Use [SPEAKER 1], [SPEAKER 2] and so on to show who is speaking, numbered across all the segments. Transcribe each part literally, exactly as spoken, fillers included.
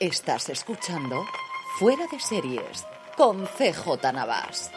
[SPEAKER 1] Estás escuchando Fuera de Series con C J Navas.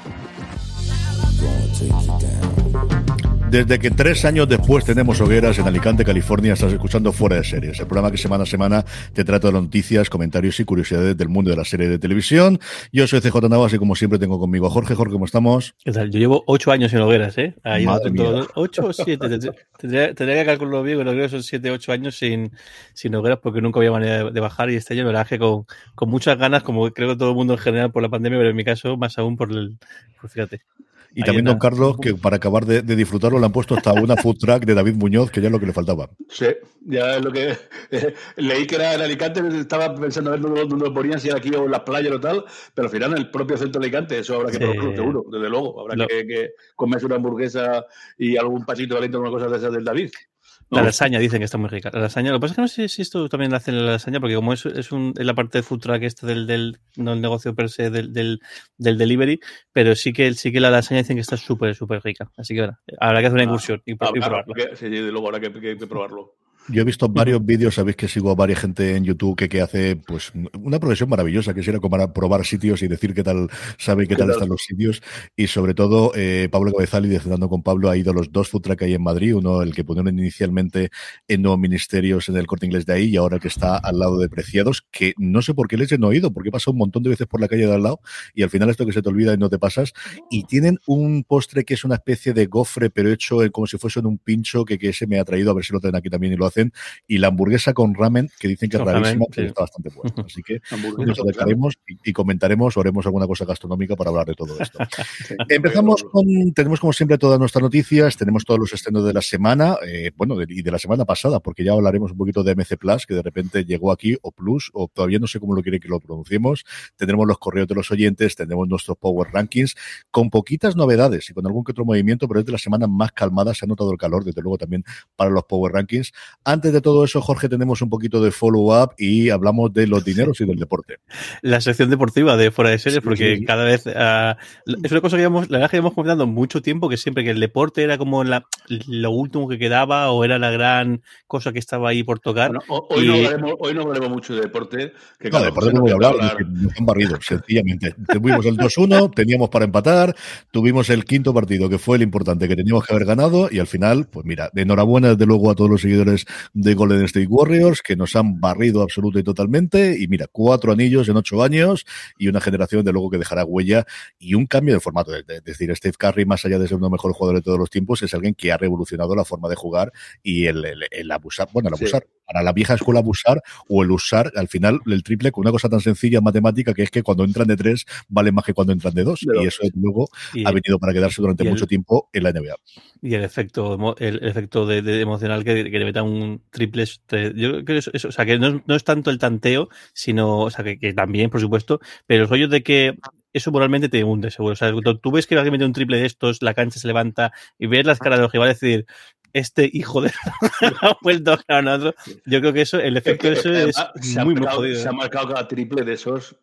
[SPEAKER 2] Desde que tres años después tenemos hogueras en Alicante, California, estás escuchando Fuera de Series, el programa que semana a semana te trata de noticias, comentarios y curiosidades del mundo de la serie de televisión. Yo soy C J Navas y como siempre tengo conmigo a Jorge. Jorge, ¿cómo estamos?
[SPEAKER 3] ¿Qué tal? Yo llevo ocho años en hogueras, ¿eh? Ahí
[SPEAKER 2] Madre
[SPEAKER 3] no,
[SPEAKER 2] mía.
[SPEAKER 3] todo, ocho o siete. Tendría, tendría que calcularlo bien, pero creo que son siete, ocho años sin, sin hogueras porque nunca había manera de, de bajar y este año me la dejé con, con muchas ganas, como creo que todo el mundo en general por la pandemia, pero en mi caso más aún por el... Por, fíjate.
[SPEAKER 2] Y
[SPEAKER 3] Ahí
[SPEAKER 2] también
[SPEAKER 3] nada.
[SPEAKER 2] don Carlos, que para acabar de, de disfrutarlo le han puesto hasta una food truck de David Muñoz, que ya es lo que le faltaba.
[SPEAKER 4] Sí, ya es lo que eh, leí que era en Alicante, estaba pensando a ver dónde, dónde lo ponían, si era aquí o en las playas o tal, pero al final en el propio centro de Alicante, eso habrá que
[SPEAKER 3] Sí.
[SPEAKER 4] probarlo seguro, desde luego, habrá
[SPEAKER 3] Lo-
[SPEAKER 4] que, que comerse una hamburguesa y algún pasito caliente o una cosa de esas del David.
[SPEAKER 3] La
[SPEAKER 4] No,
[SPEAKER 3] lasaña dicen que está muy rica. La lasaña, lo que pasa es que no sé si esto también lo hacen en la lasaña, porque como es, es, un, es la parte de food truck esta del, del no el negocio per se del, del, del delivery, pero sí que sí que la lasaña dicen que está súper, súper rica. Así que bueno, habrá que hacer una incursión y, pro- y
[SPEAKER 4] habrá-
[SPEAKER 3] probarlo.
[SPEAKER 4] que- sí, desde luego habrá que, que- que probarlo.
[SPEAKER 2] Yo he visto varios vídeos, sabéis que sigo a varias gente en YouTube que, que hace pues una progresión maravillosa, que es ir a comer- probar sitios y decir qué tal sabe y qué
[SPEAKER 4] ¿Qué
[SPEAKER 2] tal
[SPEAKER 4] tal?
[SPEAKER 2] están los sitios. Y sobre todo, eh, Pablo Cabezal, y Descendiendo con Pablo, ha ido a los dos food truck que hay en Madrid, uno el que pusieron inicialmente en Nuevos Ministerios en el Corte Inglés de ahí y ahora que está al lado de Preciados, que no sé por qué les he no ido, porque he pasado un montón de veces por la calle de al lado y al final esto que se te olvida y no te pasas. Y tienen un postre que es una especie de gofre, pero hecho como si fuese en un pincho, que, que ese me ha traído, a ver si lo traen aquí también y lo hacen. Y la hamburguesa con ramen, que dicen que es
[SPEAKER 3] Con ramen,
[SPEAKER 2] rarísima,
[SPEAKER 3] sí.
[SPEAKER 2] pero está bastante buena. Así que
[SPEAKER 4] Hamburguesa
[SPEAKER 2] nos
[SPEAKER 4] con
[SPEAKER 2] acercaremos y, y comentaremos o haremos alguna cosa gastronómica para hablar de todo esto.
[SPEAKER 4] Sí,
[SPEAKER 2] Empezamos
[SPEAKER 4] habrá que probarlo.
[SPEAKER 2] con, tenemos como siempre todas nuestras noticias, tenemos todos los estrenos de la semana, eh, bueno, de, y de la semana pasada, porque ya hablaremos un poquito de M C Plus, que de repente llegó aquí, o Plus, o todavía no sé cómo lo quiere que lo pronunciemos. Tendremos los correos de los oyentes, tendremos nuestros Power Rankings, con poquitas novedades y con algún que otro movimiento, pero es de las semanas más calmadas, se ha notado el calor, desde luego también para los Power Rankings. Antes de todo eso, Jorge, tenemos un poquito de follow-up y hablamos de los dineros y del deporte.
[SPEAKER 3] La sección deportiva de Fuera de Series,
[SPEAKER 2] Sí,
[SPEAKER 3] porque
[SPEAKER 2] sí, sí.
[SPEAKER 3] cada vez uh, es una cosa que llevamos, la verdad es que llevamos comentando mucho tiempo, que siempre que el deporte era como la, lo último que quedaba o era la gran cosa que estaba ahí por tocar.
[SPEAKER 4] Bueno, ho- hoy,
[SPEAKER 3] y,
[SPEAKER 4] no hablaremos, hoy no hablaremos mucho de deporte, que
[SPEAKER 2] No,
[SPEAKER 4] claro,
[SPEAKER 2] de deporte
[SPEAKER 4] José
[SPEAKER 2] no
[SPEAKER 4] no
[SPEAKER 2] voy a
[SPEAKER 4] querrá
[SPEAKER 2] hablar,
[SPEAKER 4] hablar.
[SPEAKER 2] que nos han barrido, sencillamente. Tuvimos el dos uno, teníamos para empatar, tuvimos el quinto partido, que fue el importante, que teníamos que haber ganado, y al final, pues mira, de enhorabuena desde luego a todos los seguidores de Golden State Warriors, que nos han barrido absoluta y totalmente, y mira, cuatro anillos en ocho años, y una generación de luego que dejará huella, y un cambio de formato. Es de, de decir, Steve Curry, más allá de ser uno de los mejores jugadores de todos los tiempos, es alguien que ha revolucionado la forma de jugar y el, el, el abusar, bueno, el abusar, sí. Para la vieja escuela abusar, o el usar, al final, el triple con una cosa tan sencilla en matemática, que es que cuando entran de tres, vale más que cuando entran de dos,
[SPEAKER 4] Pero,
[SPEAKER 2] y eso luego
[SPEAKER 3] y,
[SPEAKER 2] ha venido para quedarse durante mucho
[SPEAKER 3] el,
[SPEAKER 2] tiempo en la N B A.
[SPEAKER 3] Y el efecto, el, el efecto de, de emocional que, que le meta un triple, este, yo creo que eso, eso, o sea, que no, no es tanto el tanteo, sino, o sea, que, que también, por supuesto, pero el rollo de que eso moralmente te hunde, seguro. O sea, cuando tú ves que alguien mete un triple de estos, la cancha se levanta y ves las caras de los rivales, decir, este hijo de ha vuelto a ganar otro. Yo creo que eso, el efecto de eso es
[SPEAKER 4] se
[SPEAKER 3] muy,
[SPEAKER 4] marcado,
[SPEAKER 3] muy jodido.
[SPEAKER 4] Se ha marcado cada triple de esos.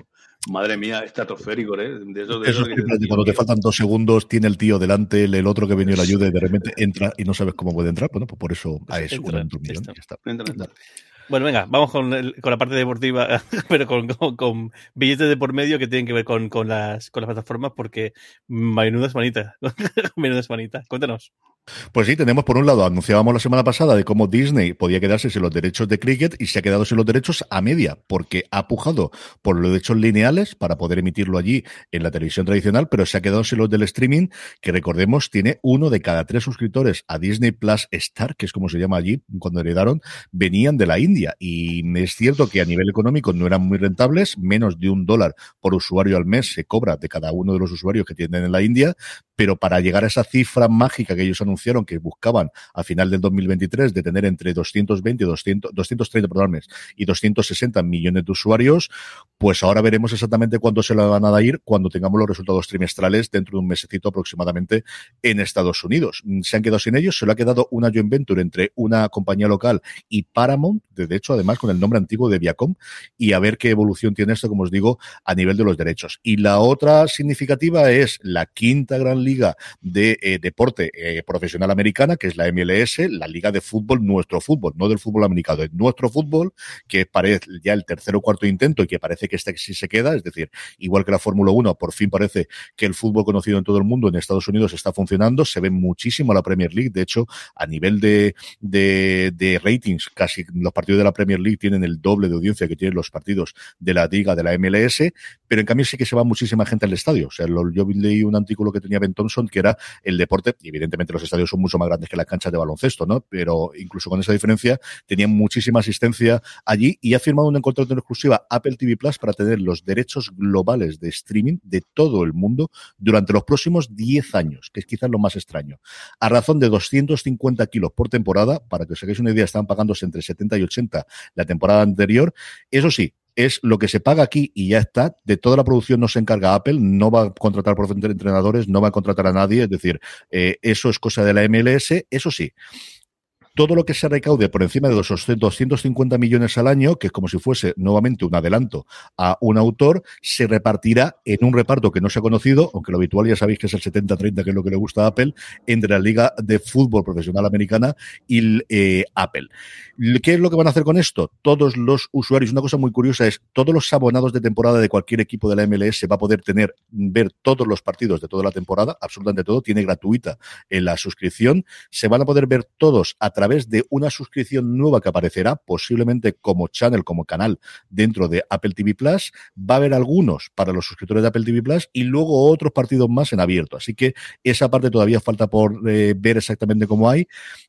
[SPEAKER 4] Madre mía, estratosférico, ¿eh? De esos, de
[SPEAKER 2] esos
[SPEAKER 4] esos
[SPEAKER 2] triples de cuando te faltan dos segundos, tiene el tío delante, el otro que venía a la ayuda y de repente entra y no sabes cómo puede entrar. Bueno, pues por eso a eso
[SPEAKER 3] entra,
[SPEAKER 2] un millón
[SPEAKER 3] está.
[SPEAKER 2] y ya está.
[SPEAKER 4] Entra, entra.
[SPEAKER 3] Bueno, venga, vamos con, el, con la parte deportiva, pero con, con, con billetes de por medio que tienen que ver con, con, las, con las plataformas, porque menuda semanita, menuda semanita. Cuéntanos.
[SPEAKER 2] Pues sí, tenemos por un lado, anunciábamos la semana pasada de cómo Disney podía quedarse sin los derechos de cricket y se ha quedado sin los derechos a media, porque ha pujado por los derechos lineales para poder emitirlo allí en la televisión tradicional, pero se ha quedado sin los del streaming, que recordemos tiene uno de cada tres suscriptores a Disney Plus Star, que es como se llama allí cuando heredaron, venían de la India, y es cierto que a nivel económico no eran muy rentables, menos de un dólar por usuario al mes se cobra de cada uno de los usuarios que tienen en la India, pero para llegar a esa cifra mágica que ellos anunciaron que buscaban a final del dos mil veintitrés de tener entre doscientos veinte y doscientos, doscientos treinta perdón, y doscientos sesenta millones de usuarios, pues ahora veremos exactamente cuánto se le van a ir cuando tengamos los resultados trimestrales dentro de un mesecito aproximadamente en Estados Unidos. Se han quedado sin ellos, se lo ha quedado una joint venture entre una compañía local y Paramount, de hecho además con el nombre antiguo de Viacom, y a ver qué evolución tiene esto, como os digo, a nivel de los derechos. Y la otra significativa es la quinta gran liga de eh, deporte eh, profesional profesional americana, que es la M L S, la liga de fútbol, nuestro fútbol, no del fútbol americano, es nuestro fútbol, que parece ya el tercer o cuarto intento y que parece que este sí se queda, es decir, igual que la Fórmula uno, por fin parece que el fútbol conocido en todo el mundo en Estados Unidos está funcionando, se ve muchísimo la Premier League, de hecho, a nivel de, de, de ratings, casi los partidos de la Premier League tienen el doble de audiencia que tienen los partidos de la liga de la M L S, pero en cambio sí que se va muchísima gente al estadio, o sea, lo, yo leí un artículo que tenía Ben Thompson, que era el deporte, y evidentemente los estadios son mucho más grandes que las canchas de baloncesto, ¿no? Pero incluso con esa diferencia, tenían muchísima asistencia allí, y ha firmado un contrato en exclusiva Apple T V Plus para tener los derechos globales de streaming de todo el mundo durante los próximos diez años, que es quizás lo más extraño. A razón de doscientos cincuenta kilos por temporada, para que os hagáis una idea, estaban pagándose entre setenta y ochenta la temporada anterior. Eso sí, es lo que se paga aquí y ya está. De toda la producción no se encarga Apple, no va a contratar por entrenadores, no va a contratar a nadie, es decir, eh, eso es cosa de la M L S. Eso sí, todo lo que se recaude por encima de los doscientos cincuenta millones al año, que es como si fuese nuevamente un adelanto a un autor, se repartirá en un reparto que no se ha conocido, aunque lo habitual ya sabéis que es el setenta treinta, que es lo que le gusta a Apple, entre la Liga de Fútbol Profesional Americana y eh, Apple. ¿Qué es lo que van a hacer con esto? Todos los usuarios, una cosa muy curiosa es, todos los abonados de temporada de cualquier equipo de la M L S va a poder tener, ver todos los partidos de toda la temporada, absolutamente todo, tiene gratuita en la suscripción, se van a poder ver todos a través de una suscripción nueva que aparecerá, posiblemente como channel, como canal dentro de Apple T V Plus. Va a haber algunos para los suscriptores de Apple T V Plus y luego otros partidos más en abierto. Así que esa parte todavía falta por eh, ver exactamente cómo hay.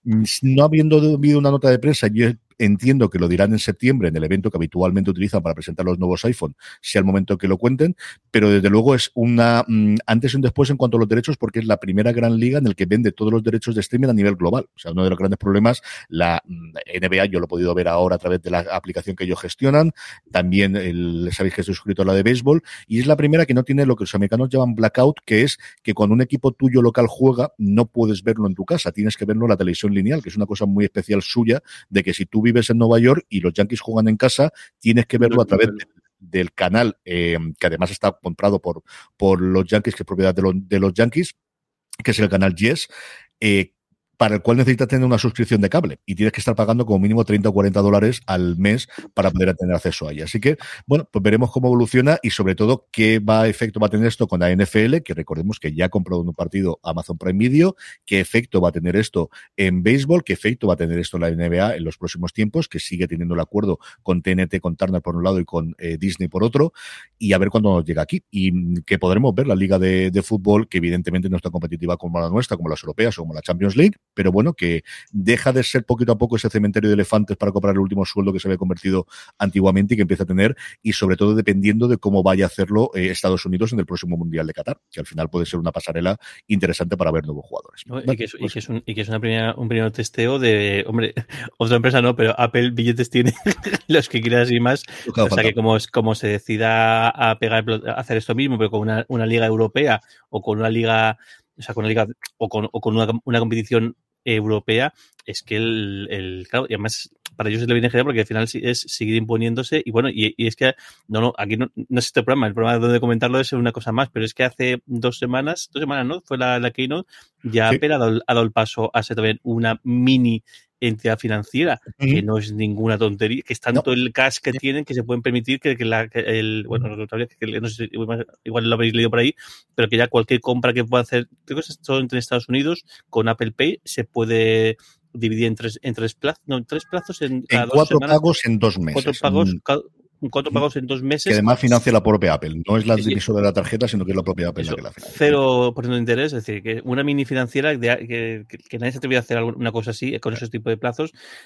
[SPEAKER 2] No habiendo habido una nota de prensa, yo entiendo que lo dirán en septiembre en el evento que habitualmente utilizan para presentar los nuevos iPhone, sea el momento que lo cuenten, pero desde luego es una mm, antes y un después en cuanto a los derechos, porque es la primera gran liga en el que vende todos los derechos de streaming a nivel global. O sea, uno de los grandes problemas, la mm, N B A, yo lo he podido ver ahora a través de la aplicación que ellos gestionan, también el, sabéis que estoy suscrito a la de béisbol, y es la primera que no tiene lo que los americanos llaman blackout, que es que cuando un equipo tuyo local juega, no puedes verlo en tu casa, tienes que verlo en la televisión lineal, que es una cosa muy especial suya, de que si tú vives en Nueva York y los Yankees juegan en casa, tienes que verlo a través de, del canal, eh, que además está comprado por, por los Yankees, que es propiedad de, lo, de los Yankees, que es el canal Yes, eh, para el cual necesitas tener una suscripción de cable y tienes que estar pagando como mínimo treinta o cuarenta dólares al mes para poder tener acceso a ella. Así que, bueno, pues veremos cómo evoluciona y sobre todo qué va, efecto va a tener esto con la N F L, que recordemos que ya ha comprado un partido Amazon Prime Video, qué efecto va a tener esto en béisbol, qué efecto va a tener esto en la N B A en los próximos tiempos, que sigue teniendo el acuerdo con T N T, con Turner por un lado y con eh, Disney por otro, y a ver cuándo nos llega aquí. Y que podremos ver la liga de, de fútbol, que evidentemente no está competitiva como la nuestra, como las europeas o como la Champions League, pero bueno, que deja de ser poquito a poco ese cementerio de elefantes para cobrar el último sueldo que se había convertido antiguamente y que empieza a tener, y sobre todo dependiendo de cómo vaya a hacerlo eh, Estados Unidos en el próximo Mundial de Qatar, que al final puede ser una pasarela interesante para ver nuevos jugadores.
[SPEAKER 3] No, y, que es, y, que es un, y que es una primera, un primer testeo de, hombre, otra empresa no, pero Apple billetes tiene los que quieras y más. O sea que como, como se decida a pegar, a hacer esto mismo, pero con una, una liga europea o con una liga, o sea, con una liga o con, o con una, una competición europea, es que el, el claro, y además para ellos le viene genial porque al final es seguir imponiéndose y bueno, y, y es que no, no, aquí no, no es este programa, el programa donde comentarlo es una cosa más, pero es que hace dos semanas, dos semanas, ¿no? Fue la, la Keynote, ya sí. Apple ha dado, ha dado el paso a ser también una mini entidad financiera, uh-huh. que no es ninguna tontería, que es tanto no. el cash que tienen que se pueden permitir que, que, la, que el, bueno, que, no sé, igual lo habréis leído por ahí, pero que ya cualquier compra que pueda hacer, creo que es todo entre Estados Unidos, con Apple Pay se puede dividir en tres, en tres plazos, no, en tres plazos en,
[SPEAKER 2] en cuatro semanas, pagos en dos meses.
[SPEAKER 3] Cuatro pagos, cada, cuatro pagos en dos meses.
[SPEAKER 2] Que además financia la propia Apple. No es la divisora de la tarjeta, sino que es la propia Apple
[SPEAKER 3] eso,
[SPEAKER 2] la que la financia.
[SPEAKER 3] Cero por ciento de interés, es decir, que una mini financiera de, que, que, que nadie se atreve a hacer una cosa así, con esos tipos de plazos.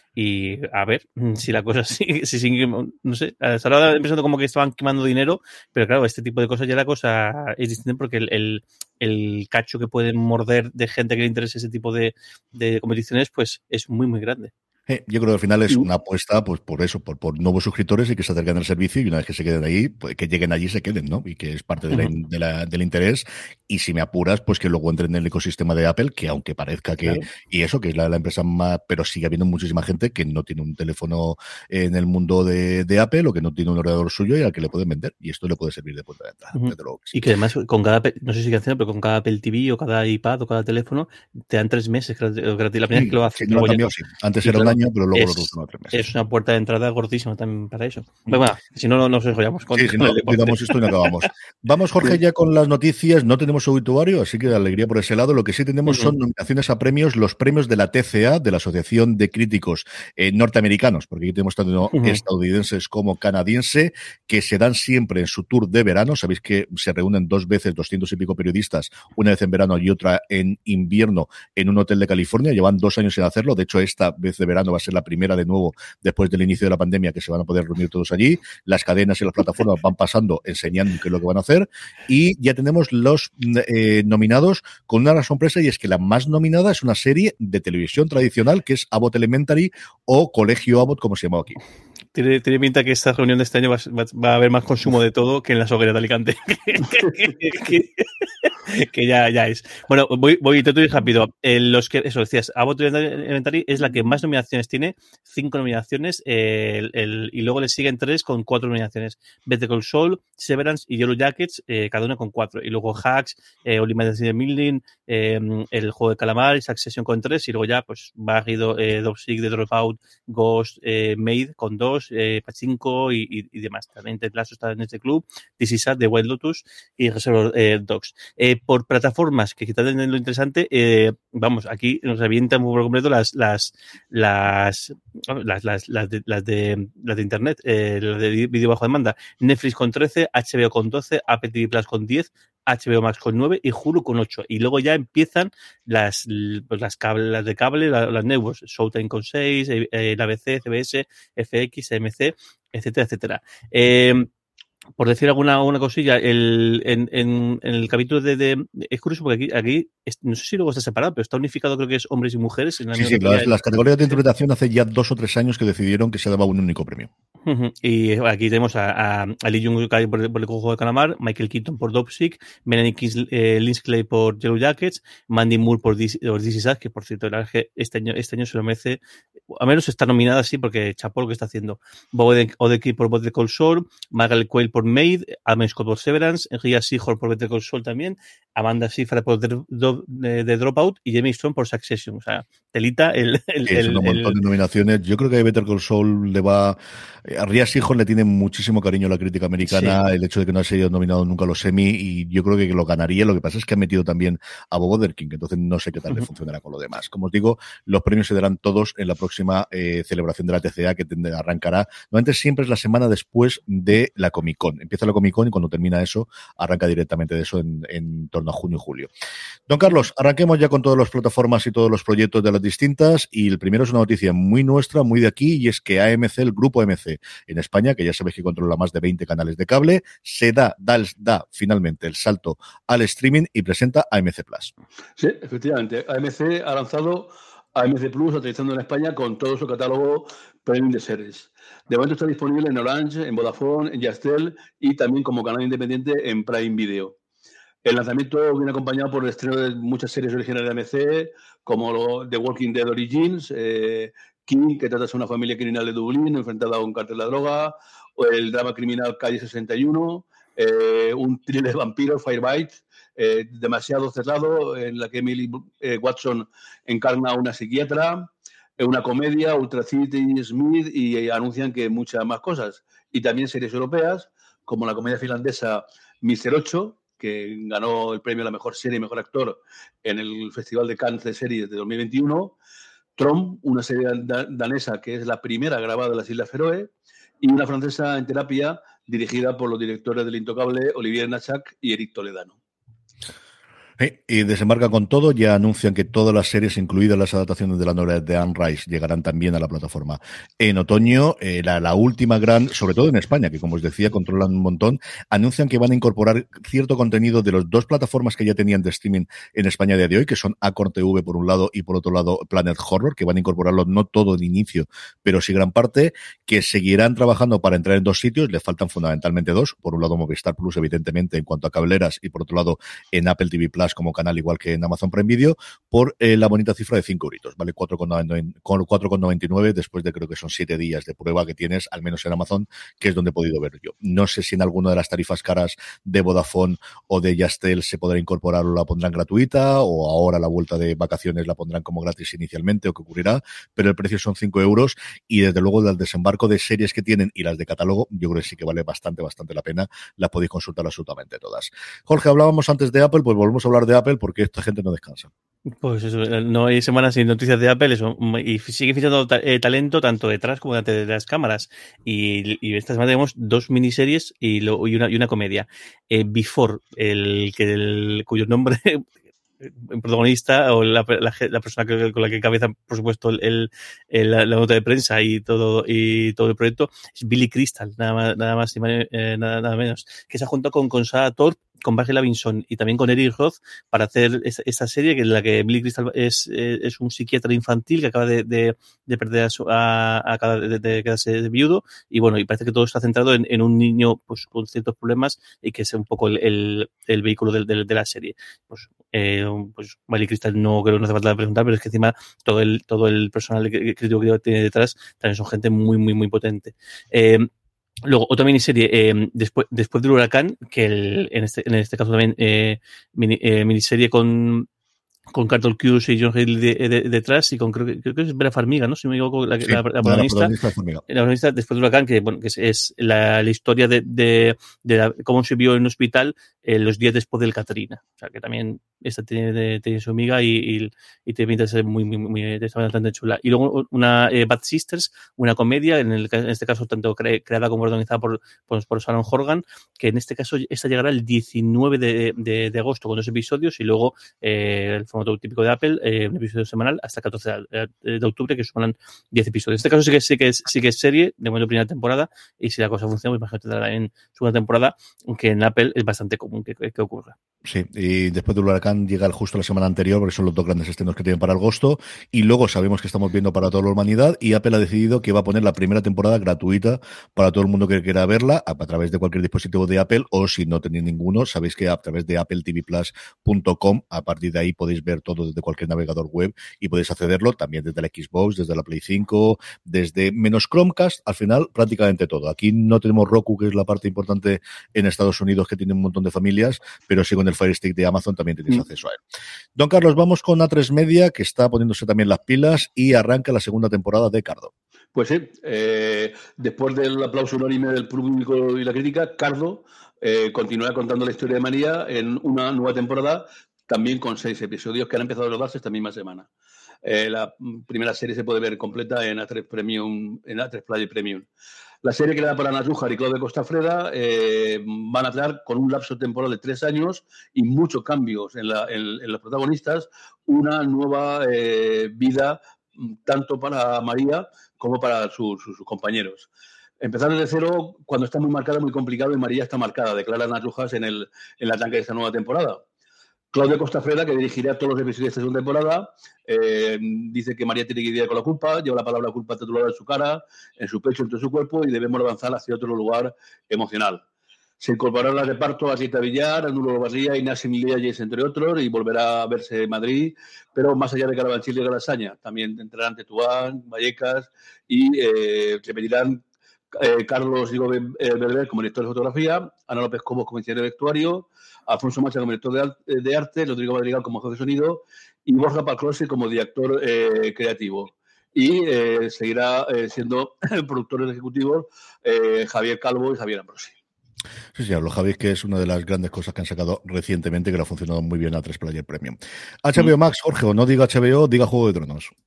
[SPEAKER 3] Y a ver si la cosa sigue, si sigue, no sé, hasta ahora empezando como que estaban quemando dinero, pero claro, este tipo de cosas ya la cosa es distinta porque el, el, el cacho que pueden morder de gente que le interese ese tipo de, de competiciones, pues es muy, muy grande.
[SPEAKER 2] Eh, yo creo que al final es una apuesta pues por eso, por, por nuevos suscriptores y que se acerquen al servicio y una vez que se queden ahí, pues que lleguen allí y se queden, ¿no? Y que es parte de la, de la, del interés y si me apuras, pues que luego entren en el ecosistema de Apple, que aunque parezca que, claro. y eso, que es la, la empresa más, pero sigue habiendo muchísima gente que no tiene un teléfono en el mundo de, de Apple o que no tiene un ordenador suyo y al que le pueden vender, y esto le puede servir de puerta de entrada.
[SPEAKER 3] Uh-huh. Luego que sí. Y que además con cada, no sé si canción, pero con cada Apple T V o cada iPad o cada teléfono te dan tres meses gratis. La primera vez sí, que lo hace.
[SPEAKER 2] Sí, no cambió, sí. Antes era claro, un año, pero luego
[SPEAKER 3] es,
[SPEAKER 2] lo reducen a tres meses.
[SPEAKER 3] Es una puerta de entrada gordísima también para eso. Uh-huh. Pero bueno, si no, no nos enrollamos con,
[SPEAKER 2] sí, si
[SPEAKER 3] con
[SPEAKER 2] no,
[SPEAKER 3] el deporte.
[SPEAKER 2] Digamos esto y no acabamos. Vamos, Jorge, ya con las noticias. No tenemos obituario, así que de alegría por ese lado. Lo que sí tenemos uh-huh. son nominaciones a premios, los premios de la T C A, de la Asociación de Críticos eh, Norteamericanos, porque aquí tenemos tanto uh-huh. estadounidenses como canadiense, que se dan siempre en su tour de verano. Sabéis que se reúnen dos veces, doscientos y pico periodistas, una vez en verano y otra en invierno, en un hotel de California. Llevan dos años sin hacerlo. De hecho, esta vez de verano va a ser la primera de nuevo después del inicio de la pandemia, que se van a poder reunir todos allí. Las cadenas y las plataformas van pasando, enseñando qué es lo que van a hacer. Y ya tenemos los eh, nominados con una sorpresa, y es que la más nominada es una serie de televisión tradicional que es Abbott Elementary o Colegio Abbott, como se llamaba aquí.
[SPEAKER 3] Tiene, tiene pinta que esta reunión de este año va, va, va a haber más consumo de todo que en las hogueras de Alicante. que, que, que ya, ya es. Bueno, voy, voy te doy rápido. Eh, los que, eso decías, Abbott Elementary es la que más nominaciones tiene, cinco nominaciones, eh, el, el, y luego le siguen tres con cuatro nominaciones. Better Call Saul, Severance y Yellow Jackets, eh, cada una con cuatro. Y luego Hacks, eh, Only Murders in the Building, eh, el juego de calamar, Succession con tres, y luego ya, pues, barrido, eh, Dopesick, The Dropout, Ghost, eh, Made con dos, eh, Pachinko y, y, y demás. También Ted Lasso está en este club, This Is Us, The Wild Lotus y Reservoir eh, Dogs. Eh, por plataformas, que quizás es lo interesante, eh, vamos, aquí nos revientan por completo las las las las, las, las, de, las de las de internet, eh, las de vídeo bajo demanda. Netflix con trece, H B O con doce, Apple T V Plus con diez, H B O Max con nueve y Hulu con ocho. Y luego ya empiezan las pues las, cable, las de cable, las, las networks, Showtime con seis, eh, el A B C, C B S, F X, M C, etcétera, etcétera. Eh, por decir alguna una cosilla, el, en, en, en el capítulo de, de... Es curioso porque aquí, aquí, no sé si luego está separado, pero está unificado, creo que es hombres y mujeres. En la
[SPEAKER 2] sí, sí, las, las categorías de interpretación hace ya dos o tres años que decidieron que se daba un único premio.
[SPEAKER 3] Uh-huh. Y aquí tenemos a, a, a Lee Jung-Kai por, por el juego de calamar, Michael Keaton por Dopesick, Melanie Kings, eh, Lindsay por Yellow Jackets, Mandy Moore por This, por This Is Us, que por cierto, la verdad es que este año, este año se lo merece, a menos está nominada sí, porque chapó lo que está haciendo. Bob Odenkirk por Better Call Saul, Margaret Quayle por Made, Adam Scott por Severance, Ria Seahorn por Better Call Saul también, Amanda Seyfried por The, The, The Dropout y Jamie Strong por Succession. O sea, telita el... el,
[SPEAKER 2] es
[SPEAKER 3] el
[SPEAKER 2] un montón
[SPEAKER 3] el,
[SPEAKER 2] de nominaciones. Yo creo que a Better Call Saul le va... A Ria Seahorn le tiene muchísimo cariño a la crítica americana, sí. El hecho de que no haya sido nominado nunca a los Emmy, y yo creo que lo ganaría. Lo que pasa es que ha metido también a Bob Odenkirk, entonces no sé qué tal uh-huh. le funcionará con lo demás. Como os digo, los premios se darán todos en la próxima eh, celebración de la T C A, que tendrá, arrancará. Normalmente siempre es la semana después de la Comic Con. Empieza la Comic Con y cuando termina eso, arranca directamente de eso en, en torno a junio y julio. Don Carlos, arranquemos ya con todas las plataformas y todos los proyectos de las distintas, y el primero es una noticia muy nuestra, muy de aquí, y es que A M C, el grupo A M C en España, que ya sabéis que controla más de veinte canales de cable, se da, da, da finalmente el salto al streaming y presenta A M C Plus.
[SPEAKER 4] Sí, efectivamente. A M C ha lanzado A M C Plus, aterrizando en España con todo su catálogo premium de series. De momento está disponible en Orange, en Vodafone, en Yastel y también como canal independiente en Prime Video. El lanzamiento viene acompañado por el estreno de muchas series originales de A M C, como lo, The Walking Dead Origins, eh, King, que trata de una familia criminal de Dublín enfrentada a un cártel de la droga, o el drama criminal Calle sesenta y uno, eh, un thriller de vampiros, Firebite, eh, demasiado cerrado, en la que Emily eh, Watson encarna a una psiquiatra, eh, una comedia, Ultra City Smith, y eh, anuncian que muchas más cosas. Y también series europeas, como la comedia finlandesa míster ocho, que ganó el premio a la mejor serie y mejor actor en el Festival de Cannes de Series de dos mil veintiuno, Trom, una serie danesa que es la primera grabada en las Islas Feroe, y una francesa en terapia dirigida por los directores del Intocable, Olivier Nachak y Eric Toledano.
[SPEAKER 2] Sí, y desembarcan con todo, ya anuncian que todas las series, incluidas las adaptaciones de la novela de Anne Rice, llegarán también a la plataforma en otoño. Eh, la, la última gran, sobre todo en España, que como os decía, controlan un montón, anuncian que van a incorporar cierto contenido de las dos plataformas que ya tenían de streaming en España a día de hoy, que son Acorn T V por un lado y por otro lado Planet Horror, que van a incorporarlo no todo de inicio, pero sí gran parte, que seguirán trabajando para entrar en dos sitios, les faltan fundamentalmente dos, por un lado Movistar Plus, evidentemente, en cuanto a cableras, y por otro lado en Apple T V Plus como canal, igual que en Amazon Prime Video, por eh, la bonita cifra de cinco euritos, ¿vale? cuatro con noventa y nueve, después de creo que son siete días de prueba que tienes, al menos en Amazon, que es donde he podido ver yo. No sé si en alguna de las tarifas caras de Vodafone o de Yastel se podrá incorporar o la pondrán gratuita, o ahora a la vuelta de vacaciones la pondrán como gratis inicialmente, o qué ocurrirá, pero el precio son cinco euros, y desde luego el desembarco de series que tienen y las de catálogo, yo creo que sí que vale bastante, bastante la pena, las podéis consultar absolutamente todas. Jorge, hablábamos antes de Apple, pues volvemos a hablar de Apple porque esta gente no descansa.
[SPEAKER 3] Pues eso, no hay semanas sin noticias de Apple, eso, y sigue fichando ta eh, talento tanto detrás como delante de las cámaras. Y, y esta semana tenemos dos miniseries y, lo, y, una, y una comedia. Eh, Before, el, que el cuyo nombre, el protagonista o la, la, la persona que, con la que cabeza, por supuesto, el, el, la, la nota de prensa y todo y todo el proyecto, es Billy Crystal, nada más, nada más y eh, nada, nada menos, que se ha juntado con, con Sarah Thorpe, con Barry Levinson y también con Eric Roth para hacer esta, esta serie que en la que Billy Crystal es, es un psiquiatra infantil que acaba de, de, de perder a, su, a, a de, de quedarse de viudo, y bueno, y parece que todo está centrado en, en un niño pues con ciertos problemas y que es un poco el, el, el vehículo de, de, de la serie. Pues, eh, pues Billy Crystal no creo que no hace falta preguntar, pero es que encima todo el, todo el personal crítico que tiene detrás también son gente muy, muy, muy potente. Eh, Luego, otra miniserie, eh, después, después del huracán, que el, en, este, en este caso también eh, mini, eh, miniserie con, con Carlton Cuse y John Hill de, de, de, detrás, y con creo que, creo que es Vera Farmiga, ¿no? Si me equivoco, la, sí, la, la, la protagonista. La protagonista después del huracán, que, bueno, que es, es la, la historia de, de, de la, cómo se vio en un hospital eh, los días después del Katrina. O sea, que también esta tiene, tiene su amiga y, y, y te pinta ser muy, muy, muy, está bastante chula. Y luego una eh, Bad Sisters, una comedia, en, el, en este caso tanto cre, creada como organizada por, por, por Sharon Horgan, que en este caso esta llegará el diecinueve de, de, de agosto con dos episodios, y luego eh, el formato típico de Apple, eh, un episodio semanal hasta el catorce de octubre, que suman diez episodios. En este caso sí que, sí que, es, sí que es serie, de momento primera temporada, y si la cosa funciona, pues imagino que tendrá en segunda temporada, aunque en Apple es bastante común que, que ocurra.
[SPEAKER 2] Sí, y después del huracán llega justo la semana anterior, porque son los dos grandes estrenos que tienen para agosto, y luego sabemos que estamos viendo para toda la humanidad, y Apple ha decidido que va a poner la primera temporada gratuita para todo el mundo que quiera verla, a, a través de cualquier dispositivo de Apple, o si no tenéis ninguno, sabéis que a través de apple t v plus punto com, a partir de ahí podéis ver todo desde cualquier navegador web, y podéis accederlo también desde la Xbox, desde la Play cinco, desde menos Chromecast, al final prácticamente todo. Aquí no tenemos Roku, que es la parte importante en Estados Unidos, que tiene un montón de familias, pero sí con el Fire Stick de Amazon también tenéis mm. acceso a él. Don Carlos, vamos con A tres Media, que está poniéndose también las pilas y arranca la segunda temporada de Cardo.
[SPEAKER 4] Pues sí, eh, después del aplauso unánime del público y la crítica, Cardo eh, continúa contando la historia de María en una nueva temporada, también con seis episodios que han empezado a rodarse esta misma semana. Eh, la primera serie se puede ver completa en A tres Premium, en A tres Player Premium. La serie creada por Ana Zújar y Claudio Costafreda eh, van a traer, con un lapso temporal de tres años y muchos cambios en, la, en, en los protagonistas, una nueva eh, vida tanto para María como para su, su, sus compañeros. Empezar desde cero, cuando está muy marcada, muy complicado, y María está marcada, declara Ana Zújar en el, en la tanque de esta nueva temporada. Claudio Costafreda, que dirigirá todos los episodios de esta segunda temporada, eh, dice que María tiene que lidiar con la culpa, lleva la palabra culpa titulada en su cara, en su pecho, en todo su cuerpo, y debemos avanzar hacia otro lugar emocional. Se incorporará al reparto a Rita Villar, a Nulo Barría, Inés Mileyes, entre otros, y volverá a verse en Madrid, pero más allá de Carabanchel y Galasaña. También entrarán Tetuán, Vallecas, y eh, repetirán eh, Carlos Diego Berber como director de fotografía, Ana López Cobos como ingeniero de vestuario, Alfonso Macha como director de, de arte, Rodrigo Madrigal como jefe de sonido y Borja Paclossi como director eh, creativo. Y eh, seguirá eh, siendo productores ejecutivos eh, Javier Calvo y Javier Ambrosi.
[SPEAKER 2] Sí, sí, lo Javi, que es una de las grandes cosas que han sacado recientemente, que le ha funcionado muy bien a tres Player Premium. H B O Max, Jorge, o no diga H B O, diga Juego de Tronos.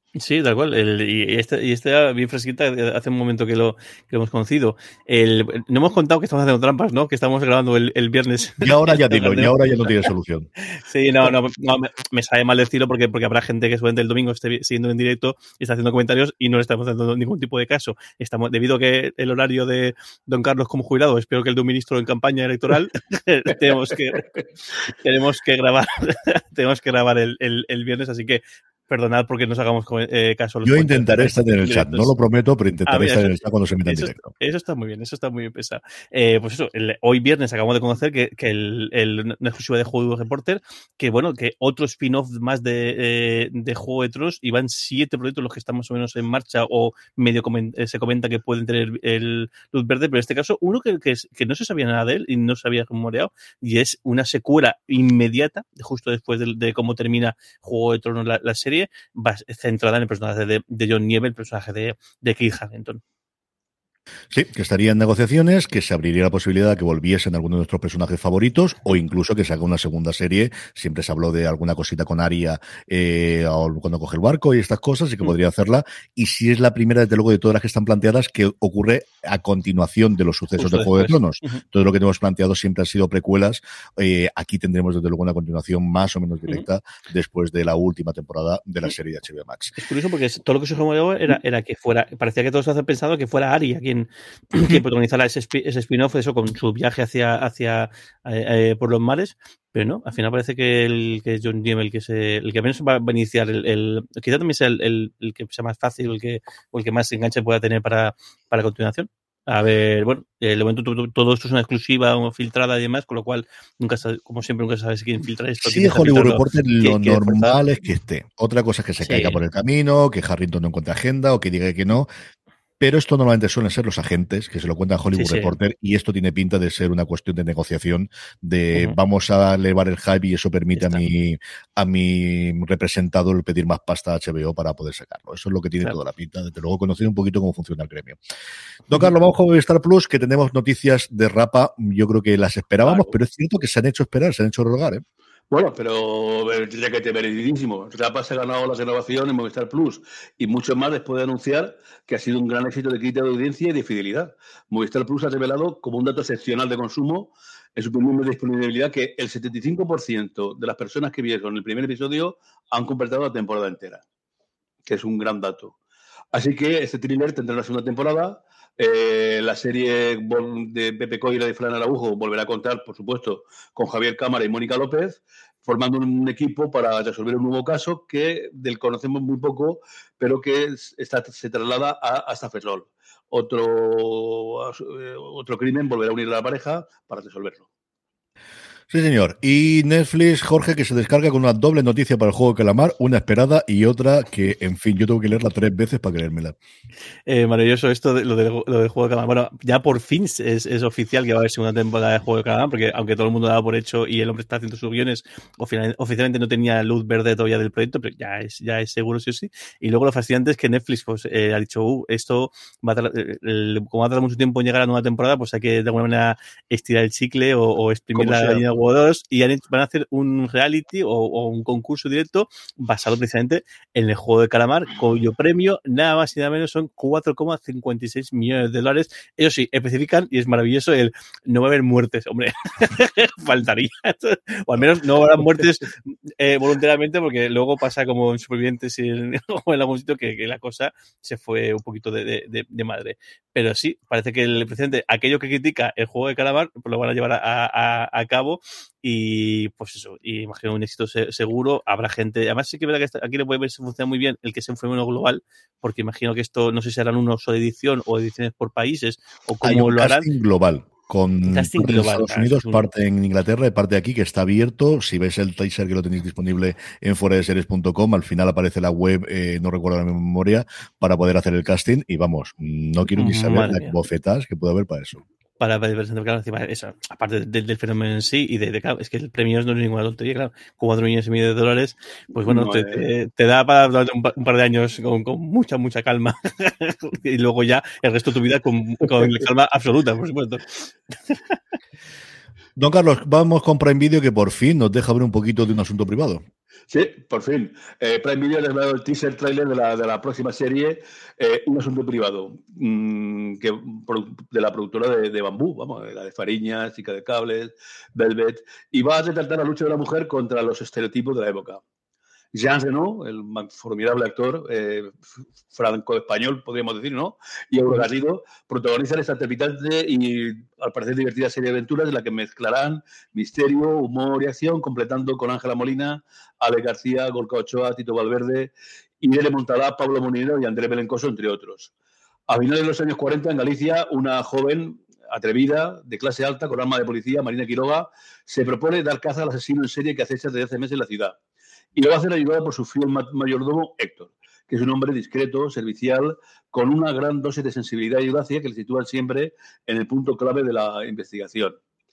[SPEAKER 3] Sí, tal cual. El, y este, y este bien fresquita, hace un momento que lo, que lo hemos conocido. El, no hemos contado que estamos haciendo trampas, ¿no? Que estamos grabando el, el viernes.
[SPEAKER 2] Y ahora ya dilo, y ahora ya no tiene solución.
[SPEAKER 3] Sí, no, no, no me, me sabe mal decirlo porque, porque habrá gente que seguramente el domingo esté siguiendo en directo y está haciendo comentarios y no le estamos dando ningún tipo de caso. Estamos, debido a que el horario de don Carlos como jubilado, espero que el de un ministro en campaña electoral, tenemos que tenemos que grabar, tenemos que grabar el, el, el viernes, así que perdonad porque nos hagamos eh, caso a los
[SPEAKER 2] Yo intentaré estar en el directos. chat, no lo prometo, pero intentaré ah, mira, estar eso, en el chat cuando se meta en directo.
[SPEAKER 3] Eso está muy bien, eso está muy bien pensado. Eh, pues eso, el, hoy viernes acabamos de conocer que, que el, el, una exclusiva de Juego Reporter, que bueno, que otro spin-off más de, eh, de Juego de Tronos, y van siete proyectos los que están más o menos en marcha o medio coment se comenta que pueden tener el luz verde, pero en este caso uno que, que, que no se sabía nada de él y no se había rumoreado, y es una secuela inmediata, justo después de, de cómo termina Juego de Tronos la, la serie, va centrada en el personaje de, de John Nieve, el personaje de, de Kit Harington.
[SPEAKER 2] Sí, que estaría en negociaciones, que se abriría la posibilidad de que volviesen algunos de nuestros personajes favoritos o incluso que se haga una segunda serie. Siempre se habló de alguna cosita con Arya eh, cuando coge el barco y estas cosas, y que mm. podría hacerla. Y si es la primera, desde luego, de todas las que están planteadas, que ocurre a continuación de los sucesos Justo de Juego después. de Tronos. Uh-huh. Todo lo que tenemos planteado siempre han sido precuelas. Eh, aquí tendremos, desde luego, una continuación más o menos directa uh-huh. después de la última temporada de la uh-huh. serie de H B O Max.
[SPEAKER 3] Es curioso porque todo lo que se rumoreó era, era que fuera, parecía que todos se habían pensado que fuera Arya quien que protagonizara ese, ese spin-off, eso con su viaje hacia, hacia eh, eh, por los mares, pero no, al final parece que el que John Nieve el que se, el que menos va a iniciar el, el quizá también sea el, el, el que sea más fácil, el que o el que más enganche pueda tener para, para continuación. A ver, bueno, eh, de momento todo esto es una exclusiva o filtrada y demás, con lo cual nunca sabe, como siempre nunca sabes quién filtra esto.
[SPEAKER 2] Sí, Hollywood Reporter lo que, normal que es que esté. Otra cosa es que se sí. caiga por el camino, que Harrington no encuentre agenda o que diga que no. Pero esto normalmente suelen ser los agentes que se lo cuentan Hollywood sí, Reporter sí. y esto tiene pinta de ser una cuestión de negociación de uh-huh. vamos a elevar el hype y eso permite a mi, a mi representado el pedir más pasta a H B O para poder sacarlo. Eso es lo que tiene claro. toda la pinta. Desde luego conocer un poquito cómo funciona el gremio. Don uh-huh. Carlos, vamos con Movistar Plus, que tenemos noticias de Rapa. Yo creo que las esperábamos, claro. pero es cierto que se han hecho esperar, se han hecho rogar, ¿eh?
[SPEAKER 4] Bueno, pero ya que te merecidísimo. Rapa se ha ganado la renovación en Movistar Plus y mucho más después de anunciar que ha sido un gran éxito de crítica de audiencia y de fidelidad. Movistar Plus ha revelado como un dato excepcional de consumo en su primer mes de disponibilidad que el setenta y cinco por ciento de las personas que vieron el primer episodio han completado la temporada entera, que es un gran dato. Así que este thriller tendrá una segunda temporada. Eh, la serie de Pepe Coy y la de Fran Araujo volverá a contar, por supuesto, con Javier Cámara y Mónica López, formando un equipo para resolver un nuevo caso que del conocemos muy poco, pero que está, se traslada a, hasta Ferrol. Otro, otro crimen volverá a unir a la pareja para resolverlo.
[SPEAKER 2] Sí, señor. Y Netflix, Jorge, que se descarga con una doble noticia para el Juego de Calamar, una esperada y otra que, en fin, yo tengo que leerla tres veces para creérmela.
[SPEAKER 3] Eh, maravilloso esto de lo, de, lo del Juego de Calamar. Bueno, ya por fin es, es oficial que va a haber segunda temporada de Juego de Calamar, porque aunque todo el mundo daba por hecho y el hombre está haciendo sus guiones, oficialmente no tenía luz verde todavía del proyecto, pero ya es, ya es seguro sí o sí. Y luego lo fascinante es que Netflix pues eh, ha dicho, uh, esto va a tardar, el, como va a tardar mucho tiempo en llegar a la nueva temporada, pues hay que de alguna manera estirar el chicle o, o exprimir la gallina dos y van a hacer un reality o, o un concurso directo basado precisamente en el Juego de Calamar, cuyo premio nada más y nada menos son cuatro coma cincuenta y seis millones de dólares. Ellos sí, especifican, y es maravilloso, el no va a haber muertes, hombre, faltaría, o al menos no habrá muertes eh, voluntariamente, porque luego pasa como en Supervivientes y en, o en algún sitio que, que la cosa se fue un poquito de, de, de, de madre. Pero sí, parece que el presidente, aquello que critica el Juego de Calamar, pues lo van a llevar a, a, a cabo. Y pues eso, y imagino un éxito seguro. Habrá gente, además sí que es verdad que aquí le puede ver si funciona muy bien el que sea un fenómeno global, porque imagino que esto no sé si harán una sola edición o ediciones por países o cómo lo harán.
[SPEAKER 2] Global. Con
[SPEAKER 3] casting
[SPEAKER 2] parte
[SPEAKER 3] global,
[SPEAKER 2] en Estados Unidos, un... parte en Inglaterra y parte aquí que está abierto. Si ves el teaser que lo tenéis disponible en fuera de series punto com, al final aparece la web, eh, no recuerdo la memoria, para poder hacer el casting. Y vamos, no quiero ni saber las bofetas que puede haber para eso.
[SPEAKER 3] Para presentar, claro, encima eso, aparte del, del fenómeno en sí y de, de, claro, es que el premio no es ninguna tontería, claro, con cuatro millones y medio de dólares, pues bueno, no, te, te, te da para un par, un par de años con, con mucha, mucha calma y luego ya el resto de tu vida con, con calma absoluta, por supuesto.
[SPEAKER 2] Don Carlos, vamos con Prime Video, que por fin nos deja ver un poquito de un asunto privado.
[SPEAKER 4] Sí, por fin. Eh, Prime Video ha desvelado el teaser trailer de la, de la próxima serie, eh, Un asunto privado, mmm, que, de la productora de, de Bambú, vamos, la de Fariñas, Chica de Cables, Velvet, y va a retratar la lucha de la mujer contra los estereotipos de la época. Jean Reno, el formidable actor eh, franco-español, podríamos decir, ¿no? Y Aura Garrido protagonizan esta trepidante y, al parecer, divertida serie de aventuras en la que mezclarán misterio, humor y acción, completando con Ángela Molina, Ale García, Gorka Ochoa, Tito Valverde, Irene Montalá, Pablo Molinero y Andrés Belencoso, entre otros. A finales de los años cuarenta, en Galicia, una joven atrevida, de clase alta, con arma de policía, Marina Quiroga, se propone dar caza al asesino en serie que acecha desde hace meses en la ciudad. Y lo va a hacer ayudado por su fiel mayordomo Héctor, que es un hombre discreto, servicial, con una gran dosis de sensibilidad y audacia que le sitúan siempre en el punto clave de la investigación.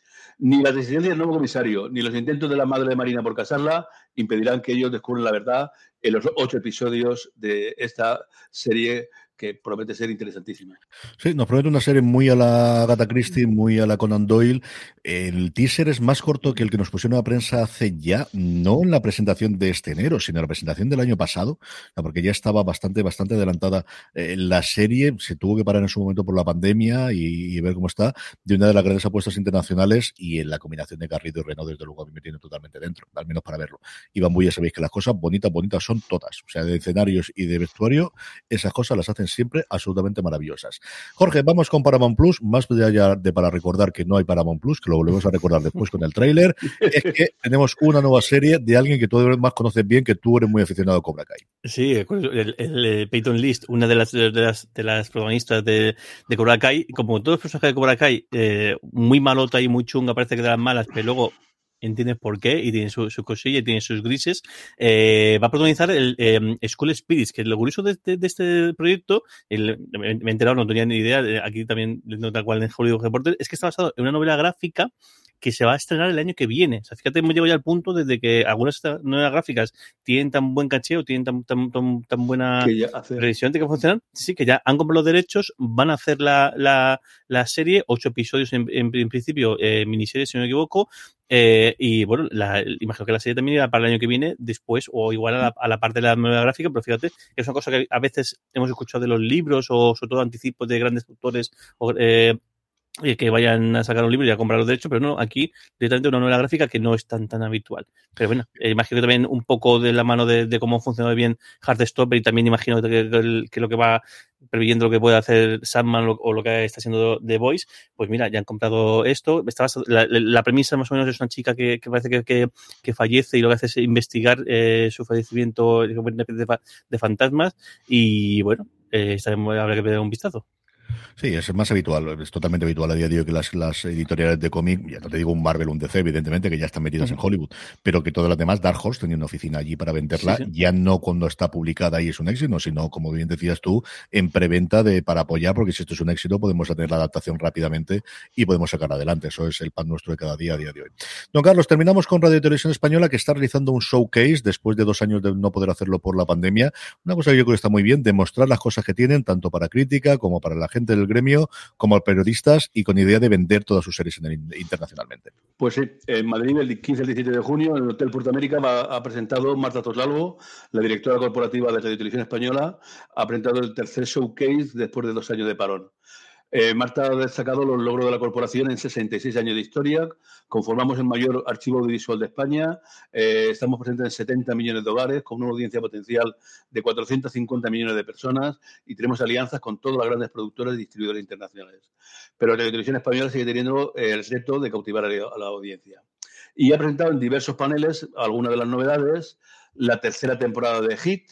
[SPEAKER 4] Ni las decisiones del nuevo comisario, ni los intentos de la madre de Marina por casarla impedirán que ellos descubran la verdad en los ocho episodios de esta serie que promete ser interesantísima.
[SPEAKER 2] Sí, nos promete una serie muy a la Agatha Christie, muy a la Conan Doyle. El teaser es más corto que el que nos pusieron a prensa hace ya, no en la presentación de este enero, sino en la presentación del año pasado, porque ya estaba bastante, bastante adelantada eh, la serie. Se tuvo que parar en su momento por la pandemia y, y ver cómo está, de una de las grandes apuestas internacionales, y en la combinación de Garrido y Reno, desde luego, a mí me tiene totalmente dentro, al menos para verlo. Y Bambú, ya sabéis que las cosas bonitas, bonitas son todas. O sea, de escenarios y de vestuario, esas cosas las hacen siempre absolutamente maravillosas. Jorge, vamos con Paramount Plus, más allá de para recordar que no hay Paramount Plus, que lo volvemos a recordar después con el tráiler, es que tenemos una nueva serie de alguien que tú más conoces bien, que tú eres muy aficionado a Cobra Kai.
[SPEAKER 3] Sí, el, el, el Peyton List, una de las, de las, de las protagonistas de, de Cobra Kai, como todos los personajes de Cobra Kai, eh, muy malota y muy chunga, parece que de las malas, pero luego entiendes por qué y tiene su, su cosilla y tiene sus grises. Eh, va a protagonizar el eh, School Spirits, que lo curioso de, de, de este proyecto, el, me, me he enterado, no tenía ni idea, aquí también no tal cual en Hollywood Reporter, es que está basado en una novela gráfica que se va a estrenar el año que viene. O sea, fíjate, hemos llegado ya al punto desde que algunas novelas gráficas tienen tan buen cacheo, tienen tan, tan, tan, tan buena previsión de que funcionan, sí, que ya han comprado los derechos, van a hacer la, la, la serie, ocho episodios en, en, en principio, eh, miniserie, si no me equivoco, eh, y bueno, la, imagino que la serie también irá para el año que viene, después, o igual a la, a la parte de la novela gráfica, pero fíjate, que es una cosa que a veces hemos escuchado de los libros, o sobre todo anticipos de grandes autores, o eh, que vayan a sacar un libro y a comprar los derechos, pero no, aquí directamente una novela gráfica que no es tan tan habitual. Pero bueno, eh, imagino que también un poco de la mano de, de cómo funciona bien Heartstopper, y también imagino que, que, que lo que va previendo lo que puede hacer Sandman o lo que está haciendo The Voice, pues mira, ya han comprado esto. Estaba, la, la premisa más o menos es una chica que, que parece que, que, que fallece, y lo que hace es investigar eh, su fallecimiento de, de fantasmas, y bueno, eh, habrá que ver un vistazo.
[SPEAKER 2] Sí, es más habitual, es totalmente habitual a día de hoy que las, las editoriales de cómic, ya no te digo un Marvel, un D C, evidentemente, que ya están metidas uh-huh. en Hollywood, pero que todas las demás, Dark Horse tenía una oficina allí para venderla, sí, sí. ya no cuando está publicada y es un éxito, sino, como bien decías tú, en preventa de, para apoyar, porque si esto es un éxito, podemos tener la adaptación rápidamente y podemos sacarla adelante. Eso es el pan nuestro de cada día a día de hoy. Don Carlos, terminamos con Radio Televisión Española, que está realizando un showcase después de dos años de no poder hacerlo por la pandemia. Una cosa que yo creo que está muy bien, demostrar las cosas que tienen, tanto para crítica como para la gente del gremio, como periodistas, y con idea de vender todas sus series en el, internacionalmente.
[SPEAKER 4] Pues sí, en Madrid el quince al diecisiete de junio en el Hotel Puerto América va, ha presentado Marta Toslalvo, la directora corporativa de Radio Televisión Española, ha presentado el tercer showcase después de dos años de parón. Eh, Marta ha destacado los logros de la corporación en sesenta y seis años de historia. Conformamos el mayor archivo audiovisual de España. Eh, estamos presentes en setenta millones de hogares, con una audiencia potencial de cuatrocientos cincuenta millones de personas, y tenemos alianzas con todas las grandes productoras y distribuidores internacionales. Pero la Televisión Española sigue teniendo el reto de cautivar a la audiencia. Y ha presentado en diversos paneles algunas de las novedades. La tercera temporada de Hit,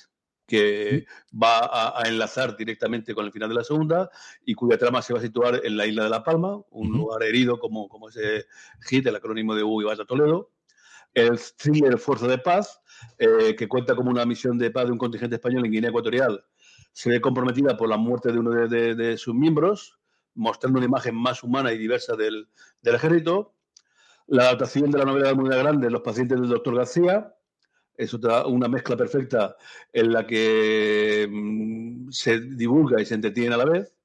[SPEAKER 4] que va a, a enlazar directamente con el final de la segunda, y cuya trama se va a situar en la isla de La Palma, un uh-huh. lugar herido como, como ese Hit, el acrónimo de Hugo y Bata Toledo. El thriller Fuerza de Paz, eh, que cuenta como una misión de paz de un contingente español en Guinea Ecuatorial, se ve comprometida por la muerte de uno de, de, de sus miembros, mostrando una imagen más humana y diversa del, del ejército. La adaptación de la novela de Moneda Grande, Los pacientes del doctor García, es otra, una mezcla perfecta en la que mmm, se divulga y se entretiene a la vez.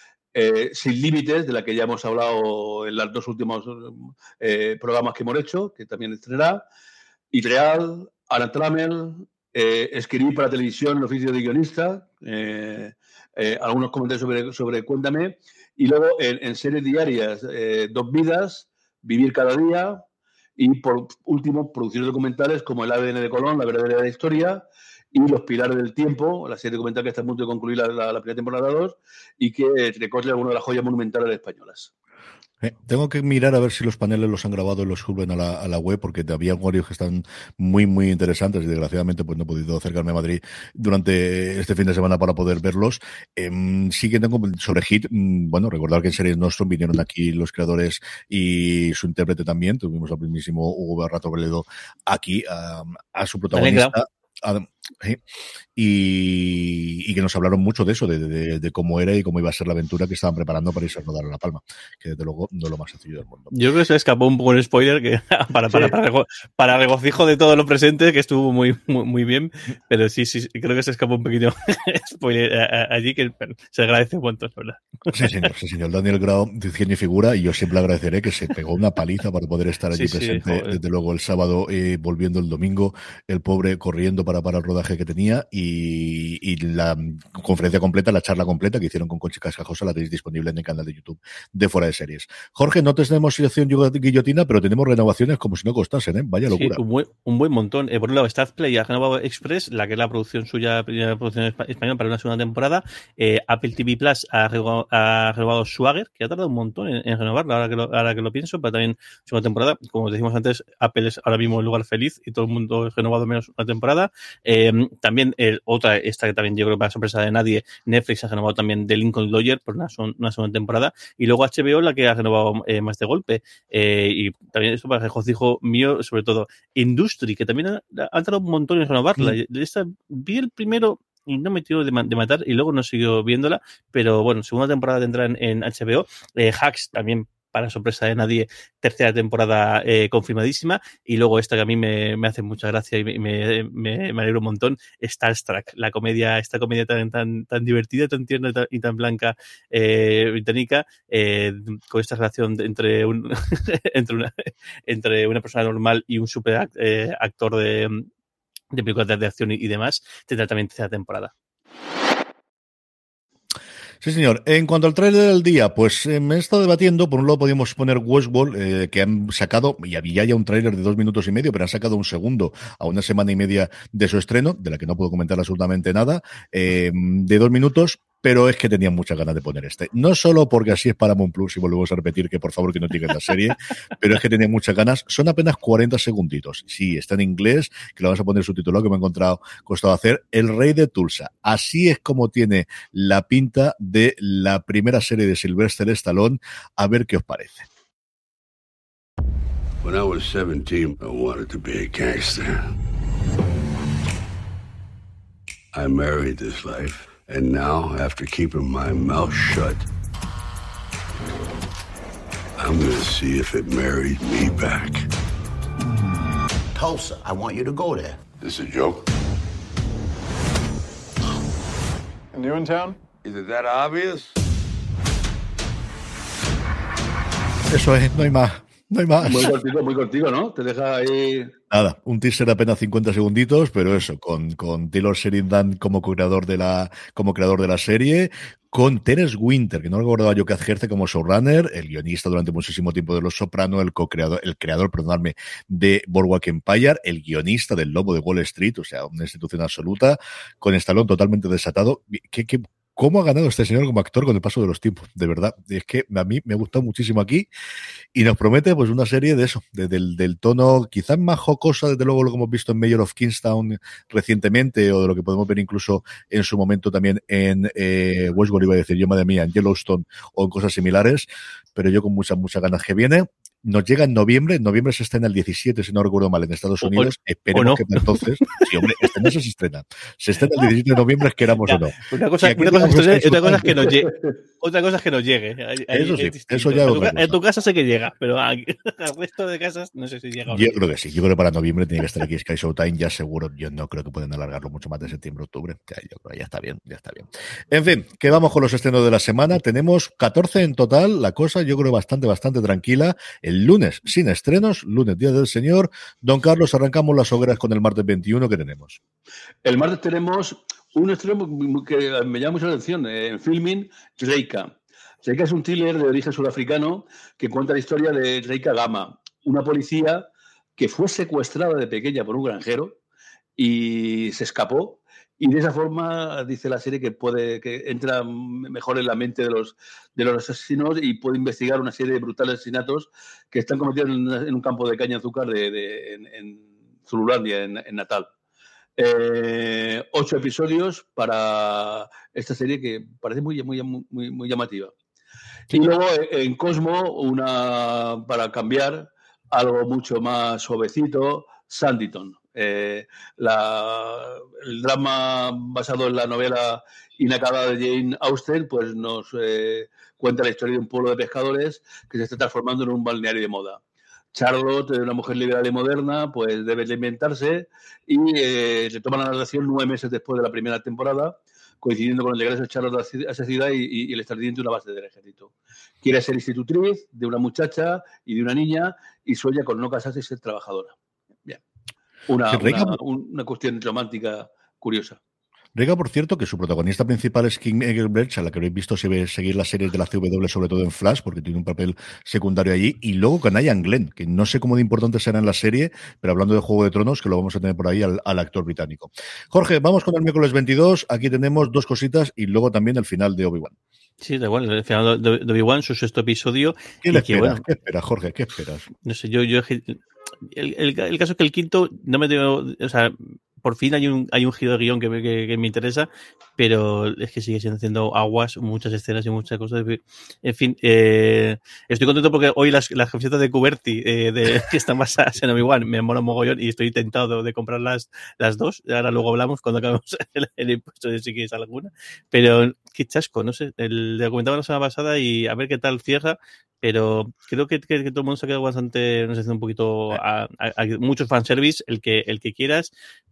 [SPEAKER 4] Eh, Sin Límites, de la que ya hemos hablado en los dos últimos eh, programas que hemos hecho, que también estrenará. Ideal, Anna Trammell, eh, escribí para televisión el oficio de guionista, eh, eh, algunos comentarios sobre, sobre Cuéntame, y luego en, en series diarias, eh, Dos Vidas, Vivir cada día, y por último, producciones documentales como El A D N de Colón, La verdadera historia, y Los Pilares del Tiempo, la serie documental que está a punto de concluir la, la, la primera temporada dos, y que recoge alguna de las joyas monumentales españolas.
[SPEAKER 2] Eh, tengo que mirar a ver si los paneles los han grabado y los suben a la, a la web, porque había varios que están muy, muy interesantes y desgraciadamente pues no he podido acercarme a Madrid durante este fin de semana para poder verlos. Eh, sí que tengo sobre Hit, bueno, recordar que en Series Nostrum vinieron aquí los creadores y su intérprete también. Tuvimos al mismísimo Hugo Rato Veledo aquí a, a su protagonista. A, ¿eh? y, y que nos hablaron mucho de eso, de, de, de cómo era y cómo iba a ser la aventura que estaban preparando para irse a rodar a La Palma, que desde luego no es lo más sencillo del mundo.
[SPEAKER 3] Yo creo que se escapó un poco el spoiler que para, para, para, para, para regocijo de todos los presentes, que estuvo muy, muy, muy bien, pero sí, sí, creo que se escapó un pequeño spoiler allí, que se agradece un montón, la verdad.
[SPEAKER 2] Sí, señor, sí, señor. Daniel Grau, genio y figura, y yo siempre agradeceré que se pegó una paliza para poder estar allí sí, presente, sí, desde luego el sábado, eh, volviendo el domingo, el pobre corriendo para, para el rodaje que tenía, y, y la conferencia completa, la charla completa que hicieron con Conchi Cascajosa, la tenéis disponible en el canal de YouTube de Fuera de Series. Jorge, no tenemos situación guillotina, pero tenemos renovaciones como si no costasen, ¿eh? Vaya locura.
[SPEAKER 3] Sí, un, buen, un buen montón. Eh, por un lado, Starzplay ha renovado Express, la que es la producción suya, primera producción española para una segunda temporada. Eh, Apple T V Plus ha renovado, ha renovado Swagger, que ha tardado un montón en, en renovarla, ahora que, lo, ahora que lo pienso, pero también segunda temporada. Como decimos antes, Apple es ahora mismo el lugar feliz y todo el mundo es renovado menos una temporada. Eh, también el, otra, esta que también yo creo que para sorpresa de nadie, Netflix ha renovado también The Lincoln Lawyer por una, una segunda temporada, y luego H B O la que ha renovado eh, más de golpe, eh, y también esto para regocijo mío, sobre todo Industry, que también ha, ha tardado un montón en renovarla. Mm. Esta, vi el primero y no me tiró de, de matar y luego no siguió viéndola, pero bueno, segunda temporada tendrá en, en H B O. eh, Hacks también, para sorpresa de nadie, tercera temporada eh, confirmadísima, y luego esta que a mí me, me hace mucha gracia y me, me, me, me alegro un montón, Starstruck, la comedia, esta comedia tan, tan, tan divertida, tan tierna y tan, y tan blanca eh, británica, eh, con esta relación entre un entre una entre una persona normal y un super act, eh, actor de, de películas de acción y, y demás, tendrá también tercera temporada.
[SPEAKER 2] Sí, señor. En cuanto al tráiler del día, pues eh, me he estado debatiendo. Por un lado podíamos poner Westworld, eh, que han sacado, y había ya un tráiler de dos minutos y medio, pero han sacado un segundo a una semana y media de su estreno, de la que no puedo comentar absolutamente nada, eh, de dos minutos. Pero es que tenían muchas ganas de poner este. No solo porque así es Paramount Plus, y volvemos a repetir que por favor que no tiren la serie, pero es que tenían muchas ganas. Son apenas cuarenta segunditos. Sí, está en inglés, que lo vamos a poner subtitulado, que me he encontrado costado hacer. El Rey de Tulsa. Así es como tiene la pinta de la primera serie de Sylvester Stallone. A ver qué os parece.
[SPEAKER 5] When I was seventeen, I wanted to be a gangster. I married this life. And now, after keeping my mouth shut, I'm gonna see if it married me back.
[SPEAKER 6] Tulsa, I want you to go there.
[SPEAKER 5] This a joke?
[SPEAKER 7] And you in town?
[SPEAKER 5] Is it that obvious?
[SPEAKER 2] Eso es, no hay más. No hay más.
[SPEAKER 4] Muy cortico, muy cortico, ¿no? Te deja ahí...
[SPEAKER 2] Nada, un teaser de apenas cincuenta segunditos, pero eso, con, con Taylor Sheridan como creador de la, como creador de la serie, con Terence Winter, que no recordaba yo que ejerce como showrunner, el guionista durante muchísimo tiempo de Los Soprano, el co-creador, el creador, perdonadme, de Boardwalk Empire, el guionista del Lobo de Wall Street, o sea, una institución absoluta, con Stallone totalmente desatado. ¿Qué, qué, ¿Cómo ha ganado este señor como actor con el paso de los tiempos? De verdad, es que a mí me ha gustado muchísimo aquí y nos promete pues una serie de eso, de, del, del tono quizás más jocosa, desde luego lo que hemos visto en Mayor of Kingstown recientemente, o de lo que podemos ver incluso en su momento también en eh, Westworld, iba a decir yo, madre mía, en Yellowstone o en cosas similares, pero yo con muchas, muchas ganas que viene. Nos llega en noviembre, en noviembre se estrena el diecisiete, si no recuerdo mal, en Estados Unidos. O, Esperemos o no. que para entonces, sí, hombre, este mes se estrena. Se estrena el diecisiete de noviembre, queramos ya, o no.
[SPEAKER 3] Una cosa, una cosa, es, otra cosa es que nos llegue. Otra cosa es que nos llegue. Ahí,
[SPEAKER 2] eso sí,
[SPEAKER 3] es
[SPEAKER 2] eso ya
[SPEAKER 3] en tu, en tu casa sé que llega, pero al resto de casas no sé si llega.
[SPEAKER 2] Yo creo que sí, yo creo que para noviembre tiene que estar aquí Sky Showtime, ya seguro. Yo no creo que puedan alargarlo mucho más de septiembre, octubre. Ya, yo creo que ya está bien, ya está bien. En fin, que vamos con los estrenos de la semana. Tenemos catorce en total, la cosa yo creo bastante, bastante tranquila. El el lunes sin estrenos, lunes Día del Señor. Don Carlos, arrancamos las hogueras con el martes veintiuno que tenemos.
[SPEAKER 4] El martes tenemos un estreno que me llama mucho la atención, en Filmin, Reika. Reika es un thriller de origen sudafricano que cuenta la historia de Reika Gama, una policía que fue secuestrada de pequeña por un granjero y se escapó. Y de esa forma dice la serie que puede que entra mejor en la mente de los, de los asesinos y puede investigar una serie de brutales asesinatos que están cometidos en, en un campo de caña de azúcar de, de, en, en Zululandia, en, en Natal. Eh, ocho episodios para esta serie que parece muy, muy, muy, muy llamativa. Sí. Y luego en Cosmo, una para cambiar, algo mucho más suavecito, Sanditon. Eh, la, el drama basado en la novela inacabada de Jane Austen pues nos eh, cuenta la historia de un pueblo de pescadores que se está transformando en un balneario de moda. Charlotte, una mujer liberal y moderna, pues debe reinventarse y eh, se toma la narración nueve meses después de la primera temporada, coincidiendo con el regreso de Charlotte a esa ciudad y, y, y el establecimiento de una base del ejército. Quiere ser institutriz de una muchacha y de una niña y sueña con no casarse y ser trabajadora. Bien. Una, una, una cuestión romántica curiosa.
[SPEAKER 2] Reika, por cierto, que su protagonista principal es Kim Engelbrecht, a la que habréis visto seguir las series de la C W, sobre todo en Flash, porque tiene un papel secundario allí, y luego con Ian Glenn, que no sé cómo de importante será en la serie, pero hablando de Juego de Tronos, que lo vamos a tener por ahí al, al actor británico. Jorge, vamos con el miércoles veintidós, aquí tenemos dos cositas y luego también el final de Obi-Wan.
[SPEAKER 3] Sí, da igual, el final de Obi-Wan, su sexto episodio.
[SPEAKER 2] ¿Qué le esperas? Bueno, ¿Qué esperas, Jorge? ¿Qué esperas?
[SPEAKER 3] No sé, yo... yo el, el, el caso es que el quinto no me tengo... O sea, por fin hay un hay un giro de guión que, que, que me interesa, pero es que sigue siendo haciendo aguas, muchas escenas y muchas cosas. En fin, eh, estoy contento porque hoy las, las camisetas de Cuberti eh, de, que están basadas en Obi-Wan me mola mogollón y estoy tentado de comprar las, las dos. Ahora luego hablamos cuando acabemos el, el impuesto de si quieres alguna. Pero qué chasco, no sé. El, le comentaba la semana pasada y a ver qué tal cierra. Pero creo que, que, que todo el mundo se ha quedado bastante, no sé, un poquito a, a, a muchos fanservice, el que el que quieras,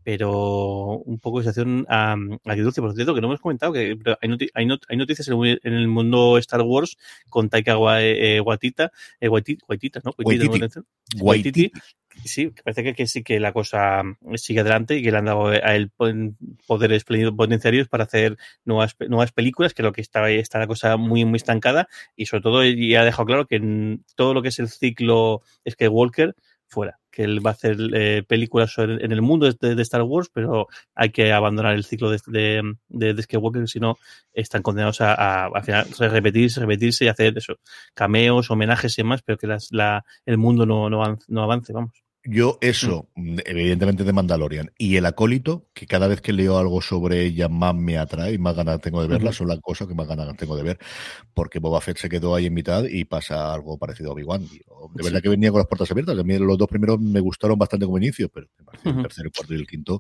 [SPEAKER 3] pero un poco de situación a, a dulce. Por cierto, que no hemos comentado que hay, noti hay, not hay noticias en el mundo Star Wars con Taika Waitita, eh, Waititi, Waitita, ¿no?
[SPEAKER 2] Waititi.
[SPEAKER 3] Waititi. Waititi. Sí, parece que, que sí que la cosa sigue adelante y que le han dado a él poderes potenciarios para hacer nuevas, nuevas películas, que lo que está, está la cosa muy, muy estancada y sobre todo ya ha dejado claro que en todo lo que es el ciclo Skywalker fuera, que él va a hacer eh, películas sobre, en el mundo de, de Star Wars, pero hay que abandonar el ciclo de, de, de, de Skywalker, si no están condenados a, a, a al final repetirse, repetirse y hacer eso, cameos, homenajes y demás, pero que las, la, el mundo no, no, avance, no avance, vamos.
[SPEAKER 2] Yo eso, mm. evidentemente de Mandalorian, y el Acólito, que cada vez que leo algo sobre ella más me atrae y más ganas tengo de verla, uh-huh. son las cosas que más ganas tengo de ver, porque Boba Fett se quedó ahí en mitad y pasa algo parecido a Obi-Wan. De verdad sí. que venía con las puertas abiertas. A mí los dos primeros me gustaron bastante como inicio, pero me parece uh-huh. el tercero, el cuarto y el quinto.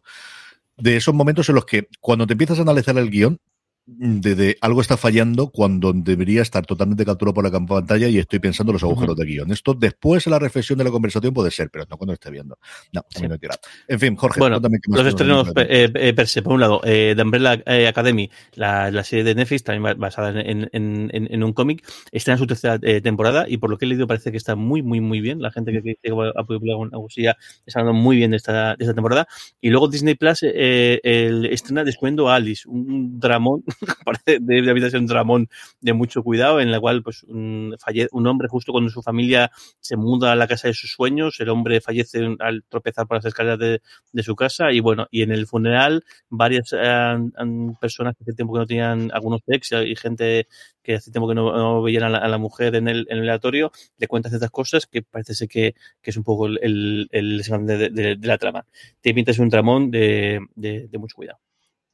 [SPEAKER 2] De esos momentos en los que cuando te empiezas a analizar el guión, De, de algo está fallando cuando debería estar totalmente capturado por la pantalla y estoy pensando en los agujeros uh-huh. de guión. Esto después en la reflexión de la conversación puede ser, pero no cuando esté viendo. No, a mí no he tirado. En fin, Jorge.
[SPEAKER 3] Bueno, los estrenos eh, eh, per se, por un lado, eh, The Umbrella eh, Academy, la, la serie de Netflix, también basada en, en, en, en un cómic, está en su tercera eh, temporada y por lo que he leído parece que está muy, muy, muy bien. La gente que, que, que ha publicado una gusilla está hablando muy bien de esta, de esta temporada. Y luego Disney Plus eh, el, estrena Descubriendo a Alice, un dramón parece de, de habitación un dramón de mucho cuidado, en la cual pues un, falle, un hombre justo cuando su familia se muda a la casa de sus sueños, el hombre fallece al tropezar por las escaleras de, de su casa y bueno, y en el funeral varias eh, personas que hace tiempo que no tenían, algunos ex y gente que hace tiempo que no, no veían a la, a la mujer en el, en el velatorio, le cuentan ciertas cosas que parece ser que, que es un poco el, el, el de, de, de la trama. Te pintas un tramón de, de, de mucho cuidado.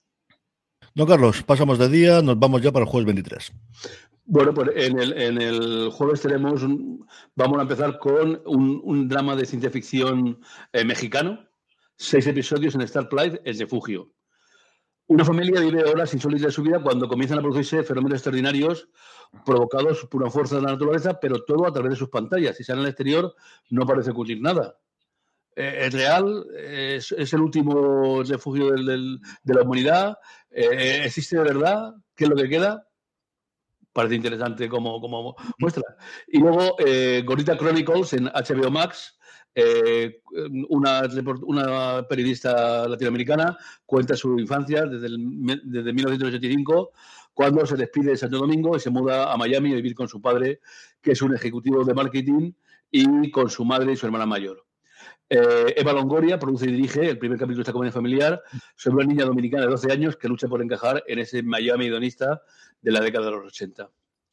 [SPEAKER 2] Don Carlos, pasamos de día, nos vamos ya para el jueves veintitrés.
[SPEAKER 4] Bueno, pues en el, en el jueves tenemos, un, vamos a empezar con un, un drama de ciencia ficción eh, mexicano, seis episodios en Star Plus, El Refugio. Una familia vive horas insólitas de su vida cuando comienzan a producirse fenómenos extraordinarios provocados por una fuerza de la naturaleza, pero todo a través de sus pantallas. Si salen al exterior no parece ocurrir nada. Eh, es real, es, es el último refugio del, del, de la humanidad, eh, existe de verdad, ¿qué es lo que queda? parece interesante como, como muestra. Y luego eh, Gorilla Chronicles en H B O Max, eh, una, una periodista latinoamericana cuenta su infancia desde, el, desde mil novecientos ochenta y cinco, cuando se despide de Santo Domingo y se muda a Miami a vivir con su padre, que es un ejecutivo de marketing, y con su madre y su hermana mayor. Eh, Eva Longoria produce y dirige el primer capítulo de esta comedia familiar sobre una niña dominicana de doce años que lucha por encajar en ese Miami hedonista de la década de los ochenta.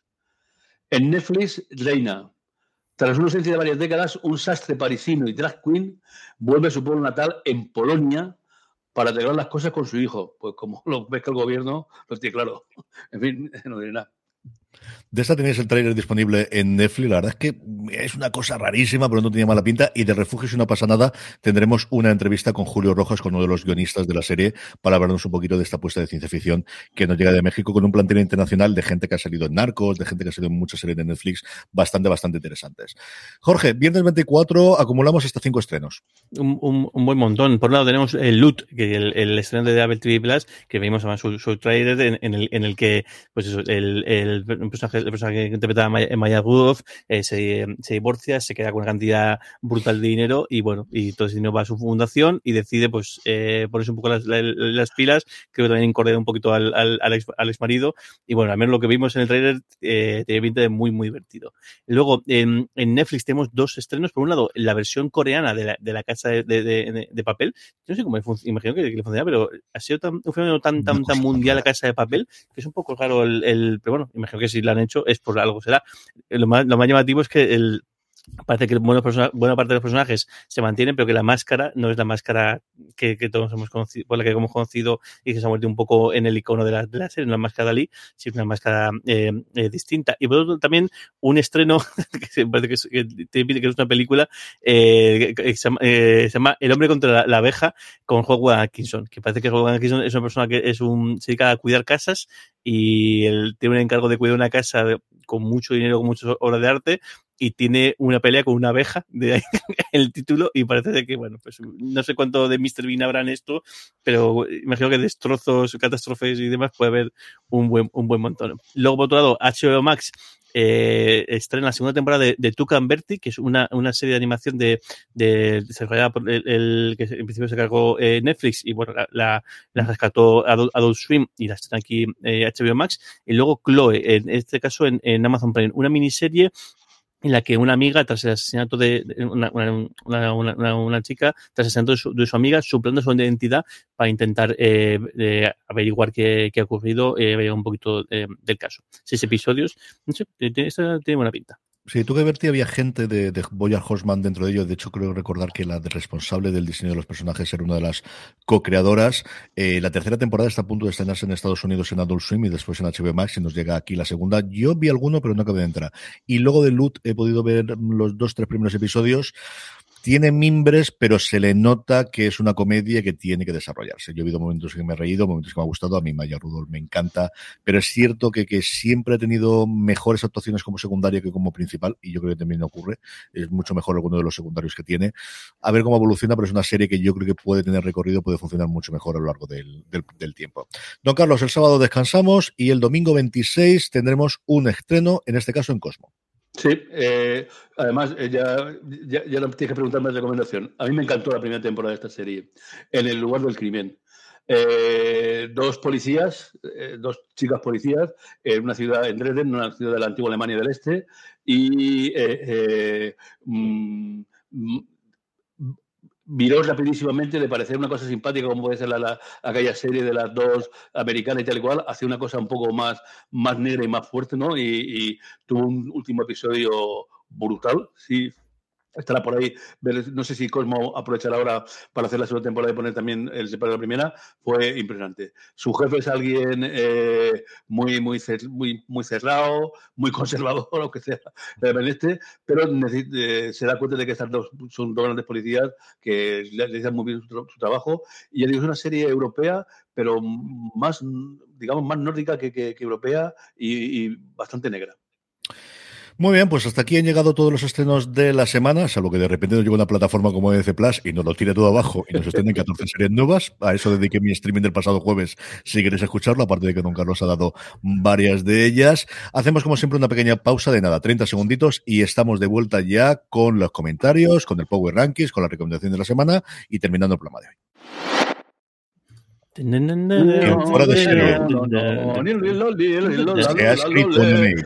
[SPEAKER 4] En Netflix, Reina. Tras una ausencia de varias décadas, un sastre parisino y drag queen vuelve a su pueblo natal en Polonia para arreglar las cosas con su hijo. Pues como lo ves que el gobierno lo tiene claro. En fin, no diré nada.
[SPEAKER 2] De esta tenéis el tráiler disponible en Netflix. La verdad es que es una cosa rarísima, pero no tenía mala pinta. Y de Refugio, si no pasa nada, tendremos una entrevista con Julio Rojas, con uno de los guionistas de la serie, para hablarnos un poquito de esta apuesta de ciencia ficción que nos llega de México, con un plantel internacional de gente que ha salido en Narcos, de gente que ha salido en muchas series de Netflix, bastante, bastante interesantes. Jorge, viernes veinticuatro, acumulamos hasta cinco estrenos.
[SPEAKER 3] Un, un, un buen montón. Por un lado tenemos el Loot, que el, el estreno de Apple T V Plus, que vimos además su, su trailer en, en, el, en el que, pues eso, el, el personaje, el personaje que interpretaba Maya, Maya Rudolph eh, se, se divorcia, se queda con una cantidad brutal de dinero y bueno, y todo ese dinero va a su fundación y decide pues eh, ponerse un poco las, las, las pilas, creo que también incordiar un poquito al, al, al, ex, al ex marido, y bueno, al menos lo que vimos en el trailer eh, tiene pinta de muy, muy divertido. Luego, en, en Netflix tenemos dos estrenos. Por un lado, la versión coreana de la, de la Casa de, de, de, de Papel. Yo no sé cómo funciona, imagino que, que le funciona, pero ha sido tan, un fenómeno tan, tan, tan mundial la Casa de Papel, que es un poco raro el, el, pero bueno, imagino que si lo han hecho es por algo será. Lo más, lo más llamativo es que el parece que buena, persona, buena parte de los personajes se mantienen, pero que la máscara no es la máscara que, que todos hemos conocido, por la que hemos conocido y que se ha vuelto un poco en el icono de la, de la serie, no la máscara de Ali, sino una máscara eh, eh, distinta. Y por otro también un estreno que parece que es, que, que es una película eh, que, que se, llama, eh, se llama El hombre contra la, la abeja, con Howard Atkinson, que parece que Howard Atkinson es una persona que es un, se dedica a cuidar casas y él tiene un encargo de cuidar una casa de, con mucho dinero, con muchas obras de arte, y tiene una pelea con una abeja, de ahí el título, y parece que, bueno, pues no sé cuánto de míster Bean habrá en esto, pero imagino que destrozos, catástrofes y demás puede haber un buen, un buen montón. Luego, por otro lado, H B O Max eh, estrena la segunda temporada de, de Tuca and Bertie, que es una, una serie de animación de, de desarrollada por el, el que en principio se cargó eh, Netflix, y bueno, la, la, la rescató Adult, Adult Swim y la estrena aquí eh, H B O Max. Y luego Chloe, en este caso en, en Amazon Prime, una miniserie en la que una amiga, tras el asesinato de una, una, una, una, una chica, tras el asesinato de su, de su amiga, suplando su identidad para intentar eh, eh, averiguar qué, qué ha ocurrido, eh, un poquito eh, del caso. Seis episodios, no sé, tiene, tiene buena pinta.
[SPEAKER 2] Sí, tú que Bertie había gente de, de Bojack Horseman dentro de ellos. De hecho, creo recordar que la responsable del diseño de los personajes era una de las co-creadoras. Eh, la tercera temporada está a punto de estrenarse en Estados Unidos en Adult Swim y después en H B O Max, y nos llega aquí la segunda. Yo vi alguno, pero no acabé de entrar. Y luego de Loot he podido ver los dos, tres primeros episodios. Tiene mimbres, pero se le nota que es una comedia que tiene que desarrollarse. Yo he habido momentos que me he reído, momentos que me ha gustado. A mí Maya Rudolph me encanta, pero es cierto que, que siempre ha tenido mejores actuaciones como secundaria que como principal, y yo creo que también ocurre. Es mucho mejor alguno de los secundarios que tiene. A ver cómo evoluciona, pero es una serie que yo creo que puede tener recorrido, puede funcionar mucho mejor a lo largo del, del, del tiempo. Don Carlos, el sábado descansamos y el domingo veintiséis tendremos un estreno, en este caso en Cosmo.
[SPEAKER 4] Sí, eh, además eh, ya, ya, ya no tienes que preguntarme de recomendación. A mí me encantó la primera temporada de esta serie, En el lugar del crimen. Eh, dos policías, eh, dos chicas policías, en una ciudad, en Dresden, una ciudad de la antigua Alemania del Este, y eh, eh, mm, mm, miró rapidísimamente de parecer una cosa simpática como puede ser la, la, aquella serie de las dos americanas y tal y cual, hace una cosa un poco más, más negra y más fuerte, ¿no? Y, y tuvo un último episodio brutal, sí. Estará por ahí, no sé si Cosmo aprovechará ahora para hacer la segunda temporada y poner también el separado de la primera. Fue impresionante. Su jefe es alguien eh, muy, muy, muy, muy cerrado, muy conservador, lo que sea, este, pero eh, se da cuenta de que estas dos son dos grandes policías que le, le hacen muy bien su, su trabajo. Y ya digo, es una serie europea, pero más, digamos, más nórdica que, que, que europea y, y bastante negra.
[SPEAKER 2] Muy bien, pues hasta aquí han llegado todos los estrenos de la semana, salvo que de repente nos llegue una plataforma como D C Plus y nos lo tire todo abajo y nos estrenen catorce series nuevas. A eso dediqué mi streaming del pasado jueves, si queréis escucharlo, aparte de que don Carlos ha dado varias de ellas. Hacemos como siempre una pequeña pausa de nada, treinta segunditos, y estamos de vuelta ya con los comentarios, con el Power Rankings, con la recomendación de la semana y terminando el programa de hoy.
[SPEAKER 3] En
[SPEAKER 2] fuera de serie. Se ha escrito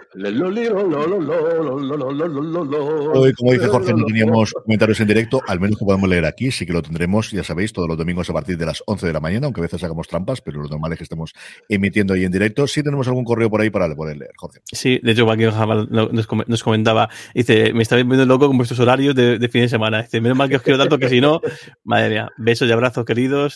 [SPEAKER 2] hoy, como dice Jorge, no teníamos comentarios en directo, al menos que podamos leer aquí, sí que lo tendremos, ya sabéis, todos los domingos a partir de las once de la mañana, aunque a veces hagamos trampas, pero lo normal es que estemos emitiendo ahí en directo. Sí tenemos algún correo por ahí para poder leer, Jorge.
[SPEAKER 3] Sí, de hecho, aquí nos comentaba, dice, me estáis viendo loco con vuestros horarios de, de fin de semana. Dice, menos mal que os quiero tanto que si no, madre mía, besos y abrazos queridos.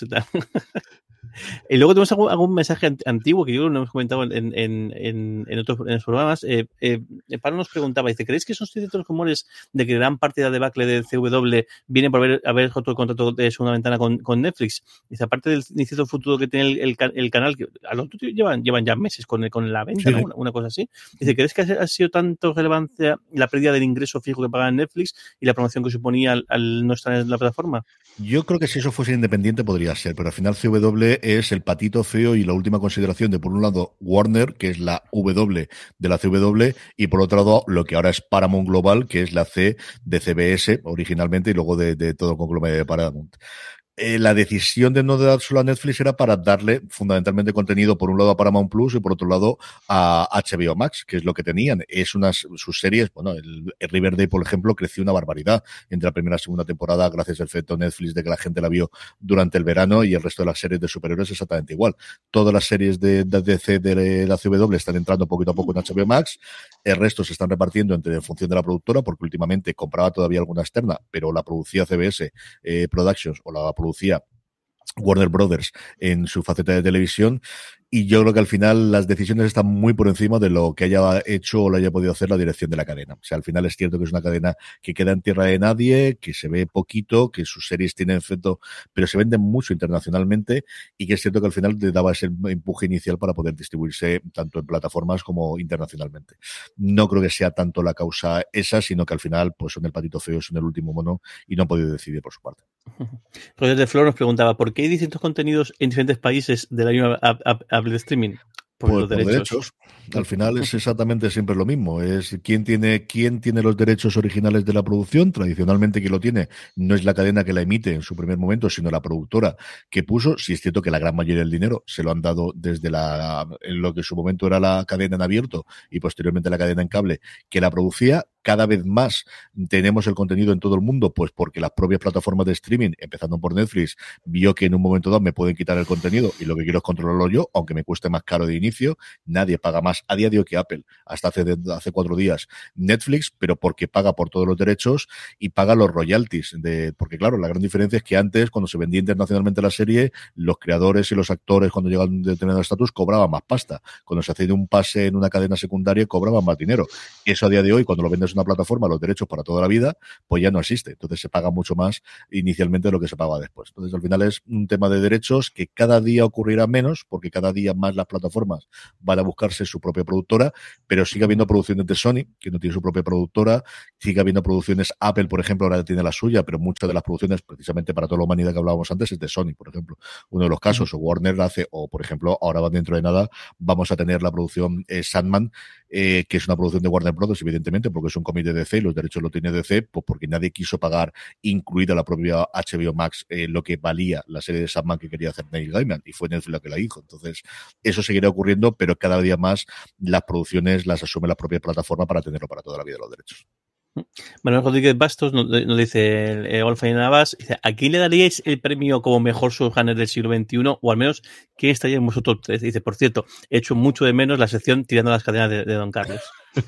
[SPEAKER 3] Y luego tenemos algún, algún mensaje antiguo que yo no hemos comentado en, en, en, en otros en los programas. Eh, eh, Pablo nos preguntaba, dice, ¿creéis que son ciertos los rumores de que gran parte de la debacle del C W viene por haber, haber roto el contrato de segunda ventana con, con Netflix? Dice, aparte del incierto futuro que tiene el, el, el canal, que a los otros llevan, llevan ya meses con, con la venta, sí, ¿no? una, una cosa así. Dice, ¿crees que ha, ha sido tanto relevancia la pérdida del ingreso fijo que paga Netflix y la promoción que suponía al, al no estar en la plataforma?
[SPEAKER 2] Yo creo que si eso fuese independiente podría ser, pero al final C W es el patito feo y la última consideración de, por un lado, Warner, que es la W de la C W, y por otro lado, lo que ahora es Paramount Global, que es la C de C B S originalmente y luego de, de todo el conglomerado de Paramount. Eh, la decisión de no dárselo a Netflix era para darle fundamentalmente contenido por un lado a Paramount Plus y por otro lado a H B O Max, que es lo que tenían. Es unas sus series, bueno, el, el Riverdale, por ejemplo, creció una barbaridad entre la primera y la segunda temporada gracias al efecto Netflix de que la gente la vio durante el verano, y el resto de las series de superhéroes exactamente igual. Todas las series de, de D C de la C W están entrando poquito a poco en H B O Max, el resto se están repartiendo entre en función de la productora, porque últimamente compraba todavía alguna externa, pero la producía C B S eh, Productions o la producía Warner Brothers en su faceta de televisión, y yo creo que al final las decisiones están muy por encima de lo que haya hecho o lo haya podido hacer la dirección de la cadena. O sea, al final es cierto que es una cadena que queda en tierra de nadie, que se ve poquito, que sus series tienen efecto, pero se venden mucho internacionalmente, y que es cierto que al final te daba ese empuje inicial para poder distribuirse tanto en plataformas como internacionalmente. No creo que sea tanto la causa esa, sino que al final pues son el patito feo, son el último mono y no han podido decidir por su parte.
[SPEAKER 3] Roger de Flor nos preguntaba, ¿por qué hay distintos contenidos en diferentes países de la misma app, app, app de streaming? Por,
[SPEAKER 2] pues
[SPEAKER 3] los
[SPEAKER 2] por
[SPEAKER 3] derechos.
[SPEAKER 2] derechos. Al final es exactamente siempre lo mismo. Es quién tiene, quién tiene los derechos originales de la producción. Tradicionalmente quien lo tiene no es la cadena que la emite en su primer momento, sino la productora que puso. Si es cierto que la gran mayoría del dinero se lo han dado desde la, en lo que en su momento era la cadena en abierto y posteriormente la cadena en cable que la producía. Cada vez más tenemos el contenido en todo el mundo, pues porque las propias plataformas de streaming, empezando por Netflix, vio que en un momento dado me pueden quitar el contenido y lo que quiero es controlarlo yo, aunque me cueste más caro de inicio. Nadie paga más a día de hoy que Apple, hasta hace, de, hace cuatro días, Netflix, pero porque paga por todos los derechos y paga los royalties. De, porque claro, la gran diferencia es que antes, cuando se vendía internacionalmente la serie, los creadores y los actores, cuando llegaban a un determinado estatus, cobraban más pasta. Cuando se hacía un pase en una cadena secundaria, cobraban más dinero. Eso a día de hoy, cuando lo vendes una plataforma, los derechos para toda la vida, pues ya no existe. Entonces se paga mucho más inicialmente de lo que se paga después. Entonces al final es un tema de derechos que cada día ocurrirá menos, porque cada día más las plataformas van a buscarse su propia productora, pero sigue habiendo producciones de Sony, que no tiene su propia productora, sigue habiendo producciones, Apple, por ejemplo, ahora tiene la suya, pero muchas de las producciones, precisamente para toda la humanidad que hablábamos antes, es de Sony, por ejemplo. Uno de los casos, o Warner hace, o por ejemplo, ahora va dentro de nada, vamos a tener la producción eh, Sandman, eh, que es una producción de Warner Brothers, evidentemente, porque es un cómic de D C, los derechos los tiene D C, pues porque nadie quiso pagar, incluida la propia H B O Max, eh, lo que valía la serie de Sandman que quería hacer Neil Gaiman, y fue Netflix la que la hizo. Entonces, eso seguirá ocurriendo, pero cada día más las producciones las asume la propia plataforma para tenerlo para toda la vida los derechos.
[SPEAKER 3] Manuel Rodríguez Bastos nos, nos dice, eh, Olfa y Navas, dice, ¿a quién le daríais el premio como mejor showrunner del siglo veintiuno? O al menos, ¿quién estaría en vosotros tres? Dice, por cierto, he hecho mucho de menos la sección tirando las cadenas de, de Don Carlos.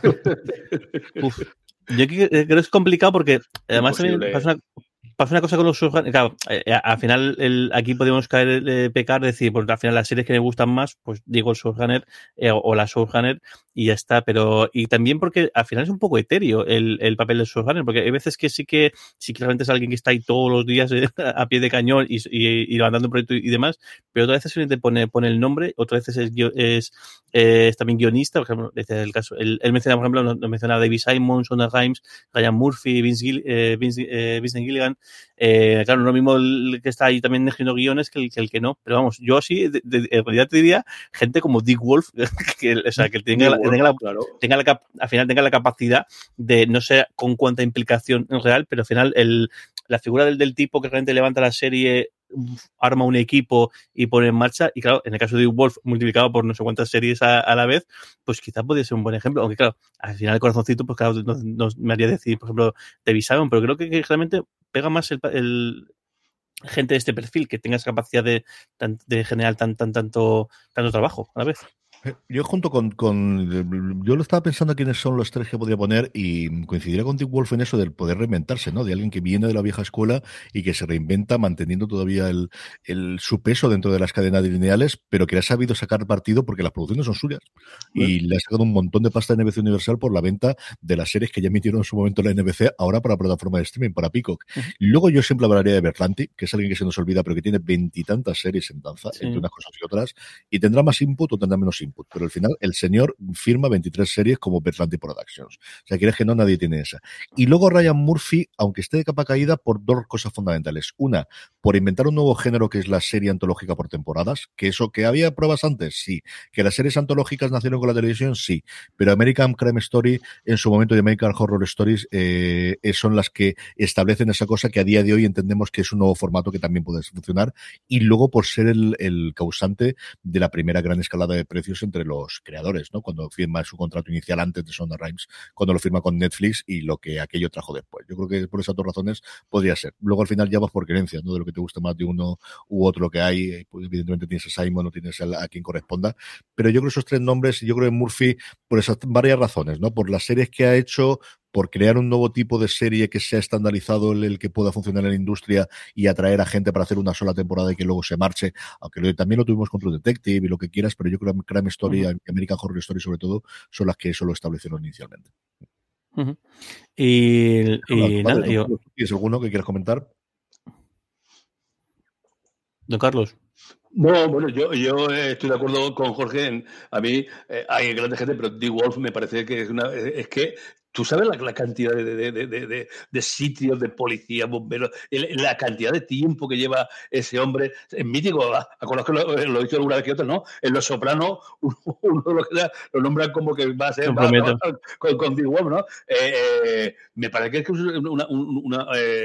[SPEAKER 3] Uf. Yo creo que es complicado porque además también pasa una, pasa una cosa con los showrunners. Claro, eh, al final el, aquí podemos caer, eh, pecar, decir, pues al final las series que me gustan más, pues digo el showrunner eh, o, o la showrunner, y ya está. Pero, y también porque al final es un poco etéreo el, el papel de showrunner, porque hay veces que sí que, sí que realmente es alguien que está ahí todos los días eh, a pie de cañón y, y, y levantando un proyecto y demás, pero otras veces simplemente pone, pone el nombre, otras veces es, es, es también guionista, por ejemplo, este es el caso, él, él menciona, por ejemplo, nos no menciona a David Simon, Shonda Rhimes, Ryan Murphy, Vince, Gil, eh, Vince, eh, Vincent Gilligan, eh, claro, no lo mismo el que está ahí también escribiendo guiones que el, que el que no, pero vamos, yo sí, de, de, en realidad te diría gente como Dick Wolf, que, o sea, que tenga, la, Wolf, tenga, la, claro. tenga la, al final tenga la capacidad de, no sé con cuánta implicación real, pero al final el, la figura del, del tipo que realmente levanta la serie, arma un equipo y pone en marcha, y claro, en el caso de Wolf multiplicado por no sé cuántas series a, a la vez, pues quizás podría ser un buen ejemplo, aunque claro, al final el corazoncito, pues claro, nos, nos me haría decir, por ejemplo, David Simon, pero creo que, que realmente pega más el, el gente de este perfil, que tenga esa capacidad de, de generar tan, tan, tanto, tanto trabajo a la vez.
[SPEAKER 2] Yo junto con, con... Yo lo estaba pensando quiénes son los tres que podía poner y coincidiría con Dick Wolf en eso del poder reinventarse, ¿no? De alguien que viene de la vieja escuela y que se reinventa manteniendo todavía el, el su peso dentro de las cadenas lineales, pero que ha sabido sacar partido porque las producciones son suyas. Bueno. Y le ha sacado un montón de pasta a N B C Universal por la venta de las series que ya emitieron en su momento la N B C, ahora para plataforma de streaming, para Peacock. Uh-huh. Y luego yo siempre hablaría de Berlanti, que es alguien que se nos olvida, pero que tiene veintitantas series en danza, sí. entre unas cosas y otras, y tendrá más input o tendrá menos input. Pero al final el señor firma veintitrés series como Berlanti Productions. O sea, quieres que no, nadie tiene esa. Y luego Ryan Murphy, aunque esté de capa caída, por dos cosas fundamentales. Una, por inventar un nuevo género que es la serie antológica por temporadas, que eso, que había pruebas antes, sí. Que las series antológicas nacieron con la televisión, sí. Pero American Crime Story, en su momento, y American Horror Stories, eh, son las que establecen esa cosa que a día de hoy entendemos que es un nuevo formato que también puede funcionar. Y luego por ser el, el causante de la primera gran escalada de precios entre los creadores, ¿no? Cuando firma su contrato inicial antes de Shonda Rhimes, cuando lo firma con Netflix y lo que aquello trajo después. Yo creo que por esas dos razones podría ser. Luego al final ya vas por creencias, ¿no? De lo que te gusta más de uno u otro que hay. Pues evidentemente tienes a Simon, no tienes a, a quien corresponda. Pero yo creo que esos tres nombres, yo creo que Murphy, por esas varias razones, ¿no? Por las series que ha hecho, por crear un nuevo tipo de serie que sea estandarizado, el, el que pueda funcionar en la industria y atraer a gente para hacer una sola temporada y que luego se marche, aunque lo, también lo tuvimos con True Detective y lo que quieras, pero yo creo que Crime Story, uh-huh. American Horror Story sobre todo, son las que eso lo establecieron inicialmente.
[SPEAKER 3] Uh-huh. Y, y
[SPEAKER 2] vale,
[SPEAKER 3] nada,
[SPEAKER 2] vale,
[SPEAKER 3] yo...
[SPEAKER 2] ¿Tienes alguno que quieras comentar?
[SPEAKER 3] Don Carlos.
[SPEAKER 4] No, bueno, yo, yo estoy de acuerdo con Jorge. En, a mí eh, hay grande gente, pero Dick Wolf me parece que es una... Es que tú sabes la, la cantidad de, de, de, de, de, de sitios, de policía, bomberos, el, la cantidad de tiempo que lleva ese hombre. Es mítico, acuerdo que lo, lo he dicho alguna vez que otra, ¿no? En Los Sopranos, uno, uno lo, lo nombran como que va a ser va, va, con, con Dick Wolf, ¿no? Eh, eh, me parece que es una... una, una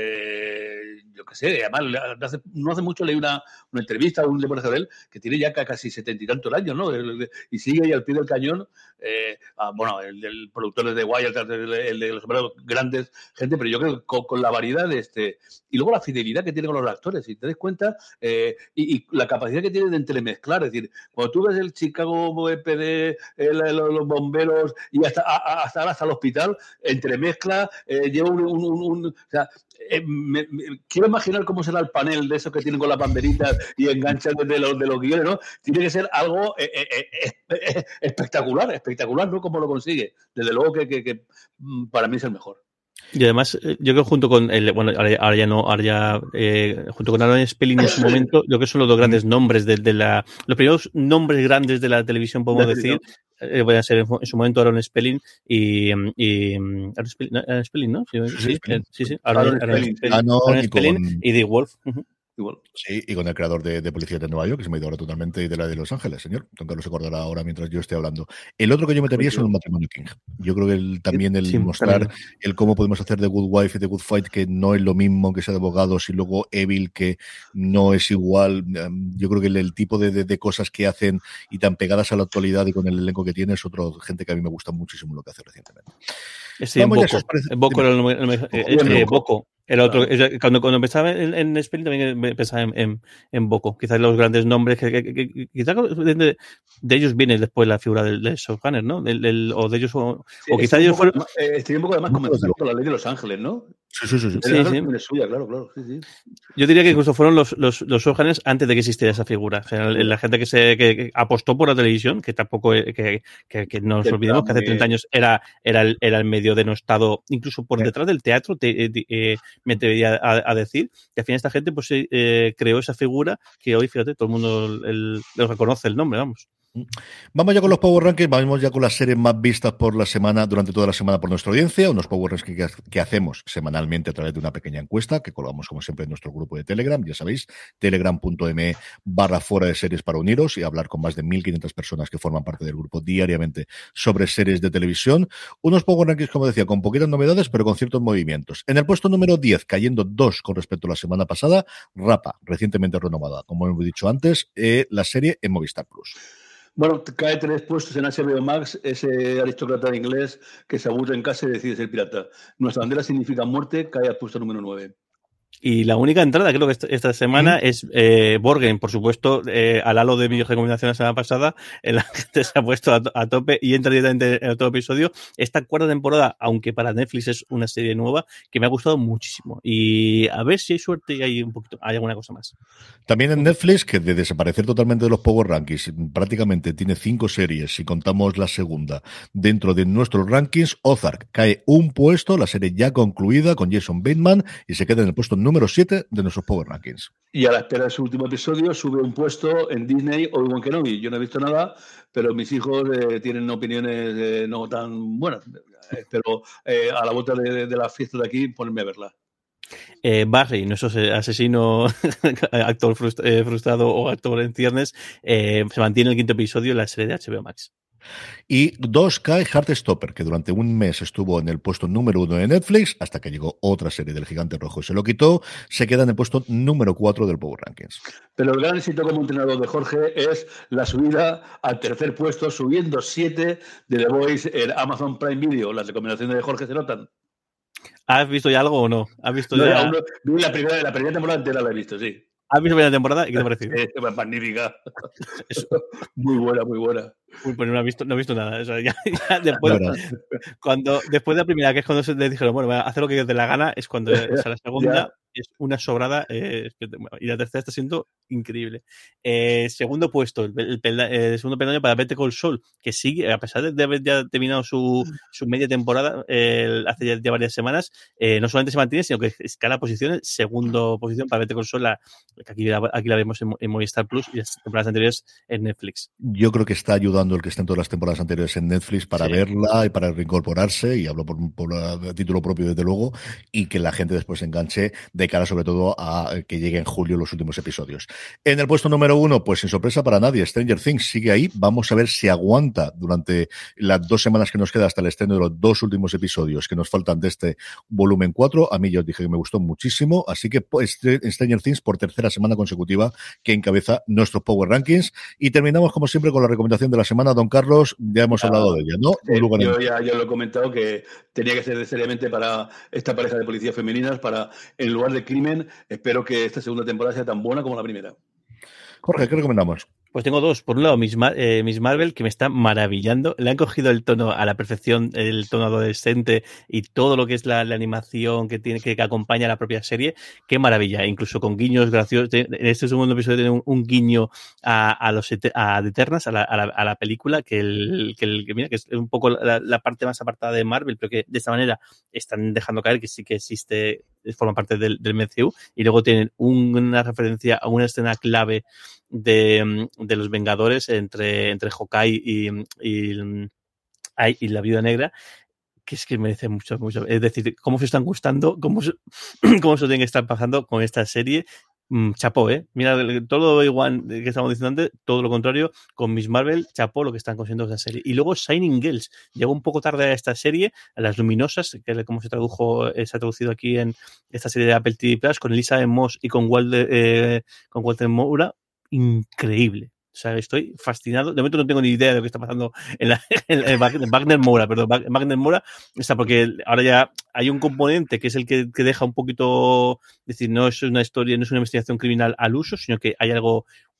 [SPEAKER 4] eh, yo qué sé, además, hace, no hace mucho leí una, una entrevista, un reportaje de él, que tiene ya casi setenta y tantos años, ¿no? Y sigue ahí al pie del cañón, eh, ah, bueno, el, el productor de Wild, el, el de los grandes gente, pero yo creo que con, con la variedad de este, y luego la fidelidad que tiene con los actores, si te das cuenta, eh, y, y la capacidad que tiene de entremezclar, es decir, cuando tú ves el Chicago P D, el, el, los bomberos, y hasta, hasta, hasta el hospital, entremezcla, eh, lleva un, un, un, un o sea, Eh, me, me, quiero imaginar cómo será el panel de esos que tienen con las banderitas y enganchan de los, de los guiones, ¿no? Tiene que ser algo eh, eh, eh, espectacular, espectacular, ¿no? Cómo lo consigue. Desde luego que, que, que para mí es el mejor.
[SPEAKER 3] Y además, yo creo junto con el, bueno, ahora ya no, ahora ya, eh, junto con Aaron Spelling en su momento, yo creo que son los dos grandes nombres de, de la, los primeros nombres grandes de la televisión, podemos la decir, eh, voy a ser en, en su momento Aaron Spelling y, y Aaron Spelling, Aaron Spelling, ¿no? Sí, sí, sí, sí, sí, sí. Aaron, Aaron, Aaron Spelling, Spelling, ah, Aaron Spelling con... y Dick Wolf. Uh-huh.
[SPEAKER 2] Igual. Sí, y con el creador de, de Policía de Nueva York, que se me ha ido ahora totalmente, y de la de Los Ángeles, señor. Don Carlos se acordará ahora mientras yo esté hablando. El otro que yo metería es un matrimonio King. Yo creo que el, también el sí, mostrar también. el cómo podemos hacer The Good Wife y The Good Fight, que no es lo mismo que sea de abogados, y luego Evil, que no es igual. Yo creo que el, el tipo de, de, de cosas que hacen y tan pegadas a la actualidad y con el elenco que tiene es otra gente que a mí me gusta muchísimo lo que hace recientemente.
[SPEAKER 3] Sí, en Boco. En Boco era el, el, el, el, el Boco. El otro, claro. cuando, cuando pensaba en, en Spelling también pensaba en, en, en Boco. Quizás los grandes nombres, que, que, que, que quizás de, de ellos viene después la figura del, del showrunner, ¿no? El, el, o de ellos, o,
[SPEAKER 4] sí,
[SPEAKER 3] o quizás ellos fueron.
[SPEAKER 4] Eh, estoy un poco además convencido con la ley de Los Ángeles, ¿no?
[SPEAKER 2] Sí, sí, sí. sí.
[SPEAKER 3] Sí, sí.
[SPEAKER 4] Es suya, claro, claro. Sí, sí.
[SPEAKER 3] Yo diría que incluso fueron los, los, los showrunners antes de que existiera esa figura. O sea, la gente que se que, que apostó por la televisión, que tampoco que, que, que no nos
[SPEAKER 4] Que
[SPEAKER 3] olvidemos que hace
[SPEAKER 4] muy-
[SPEAKER 3] treinta años era, era, el, era el medio denostado, incluso por
[SPEAKER 2] Sí.
[SPEAKER 3] detrás del teatro, te, eh, eh, me atrevería a, a decir, que al final esta gente pues eh, creó esa figura que hoy, fíjate, todo el mundo el, lo reconoce el nombre, vamos.
[SPEAKER 2] Vamos ya con los Power Rankings, vamos ya con las series más vistas por la semana, durante toda la semana por nuestra audiencia, unos Power Rankings que, que hacemos semanalmente a través de una pequeña encuesta que colgamos como siempre en nuestro grupo de Telegram, ya sabéis, telegram.me barra fuera de series para uniros y hablar con más de mil quinientas personas que forman parte del grupo diariamente sobre series de televisión. Unos Power Rankings, como decía, con poquitas novedades, pero con ciertos movimientos. En el puesto número diez, cayendo dos con respecto a la semana pasada, Rapa, recientemente renovada, como hemos dicho antes, eh, la serie en Movistar Plus.
[SPEAKER 4] Bueno, cae tres puestos en H B O Max, ese aristócrata inglés que se aburre en casa y decide ser pirata. Nuestra bandera significa muerte, cae al puesto número nueve.
[SPEAKER 3] Y la única entrada, creo que esta, esta semana, ¿Mm? es eh, Borgen, por supuesto, eh, al halo de mi recomendación la semana pasada, en la gente se ha puesto a, a tope y entra directamente en todo episodio. Esta cuarta temporada, aunque para Netflix es una serie nueva, que me ha gustado muchísimo. Y a ver si hay suerte y hay un poquito, hay alguna cosa más.
[SPEAKER 2] También en Netflix, que de desaparecer totalmente de los Power Rankings, prácticamente tiene cinco series, si contamos la segunda, dentro de nuestros rankings. Ozark cae un puesto, la serie ya concluida con Jason Bateman, y se queda en el puesto número siete de nuestros Power Rankings.
[SPEAKER 4] Y a la espera de su último episodio sube un puesto en Disney Obi-Wan Kenobi. Yo no he visto nada, pero mis hijos eh, tienen opiniones eh, no tan buenas. Eh, pero eh, a la vuelta de, de la fiesta de aquí, ponerme a verla.
[SPEAKER 3] Eh, Barry, nuestro asesino, actor frustrado o actor en ciernes, eh, se mantiene el quinto episodio en la serie de H B O Max.
[SPEAKER 2] Y dos cae Heartstopper, que durante un mes estuvo en el puesto número uno de Netflix, hasta que llegó otra serie del Gigante Rojo y se lo quitó, se queda en el puesto número cuatro del Power Rankings.
[SPEAKER 4] Pero el gran éxito como entrenador de Jorge es la subida al tercer puesto, subiendo siete de The Voice en Amazon Prime Video. Las recomendaciones de Jorge se notan.
[SPEAKER 3] ¿Has visto ya algo o no? ¿Has visto
[SPEAKER 4] no,
[SPEAKER 3] ya?
[SPEAKER 4] Uno, vi la primera, la primera temporada entera la he visto, sí.
[SPEAKER 3] ¿Has visto la primera temporada? ¿Y qué te ha parecido?
[SPEAKER 4] Es magnífica. Muy buena, muy buena.
[SPEAKER 3] Uy, pues no he visto, no he visto nada. O sea, ya, ya después, cuando, después de la primera, que es cuando se le dijeron, bueno, haz lo que te la gana, es cuando es la segunda, es una sobrada, eh, y la tercera está siendo increíble. Eh, segundo puesto, el, el, el, el segundo peldaño para Better Call Saul, que sigue, a pesar de haber ya terminado su, su media temporada, eh, hace ya, ya varias semanas, eh, no solamente se mantiene, sino que escala posiciones, segundo posición para Better Call Saul, la, que aquí la, aquí la vemos en, en Movistar Plus y las temporadas anteriores en Netflix.
[SPEAKER 2] Yo creo que está ayudando el que esté en todas las temporadas anteriores en Netflix para sí. verla y para reincorporarse, y hablo por, por a título propio desde luego, y que la gente después se enganche de cara sobre todo a que llegue en julio los últimos episodios. En el puesto número uno, pues sin sorpresa para nadie, Stranger Things sigue ahí. Vamos a ver si aguanta durante las dos semanas que nos queda hasta el estreno de los dos últimos episodios que nos faltan de este volumen cuatro. A mí ya os dije que me gustó muchísimo, así que pues, Stranger Things por tercera semana consecutiva que encabeza nuestros Power Rankings. Y terminamos como siempre con la recomendación de la semana. Don Carlos, ya hemos ah, hablado de ella, ¿no?
[SPEAKER 4] Eh, yo ya, ya lo he comentado que tenía que ser seriamente para esta pareja de policías femeninas, para en lugar de crimen. Espero que esta segunda temporada sea tan buena como la primera.
[SPEAKER 2] Jorge, ¿qué recomendamos?
[SPEAKER 3] Pues tengo dos. Por un lado, Miss, Mar- eh, Miss Marvel, que me está maravillando. Le han cogido el tono a la perfección, el tono adolescente y todo lo que es la, la animación que tiene que, que acompaña a la propia serie. Qué maravilla. Incluso con guiños graciosos. En este segundo episodio tiene un, un guiño a, a los a The Eternals, a la, a la, a la película, que, el, que, el, que mira que es un poco la, la parte más apartada de Marvel, pero que de esta manera están dejando caer que sí que existe, forma parte del, del M C U. Y luego tienen un, una referencia a una escena clave de, de los Vengadores entre, entre Hawkeye y, y, y la Viuda Negra, que es que merece mucho, mucho. Es decir, cómo se están gustando, cómo se, cómo se tienen que estar pasando con esta serie. Mm, chapó, ¿eh? Mira, todo igual que estamos diciendo antes, todo lo contrario, con Miss Marvel, chapó lo que están consiguiendo esta serie. Y luego Shining Girls, llegó un poco tarde a esta serie, a Las Luminosas, que es como se tradujo, se ha traducido aquí en esta serie de Apple T V Plus, con Elizabeth Moss y con Walter, eh, con Walter Moura. Increíble. O sea, estoy fascinado. De momento no tengo ni idea de lo que está pasando en, la, en, en Wagner Moura, perdón, Wagner Moura, o sea, porque ahora ya hay un componente que es el que, que deja un poquito, es decir, no es una historia, no es una investigación criminal al uso, sino que hay algo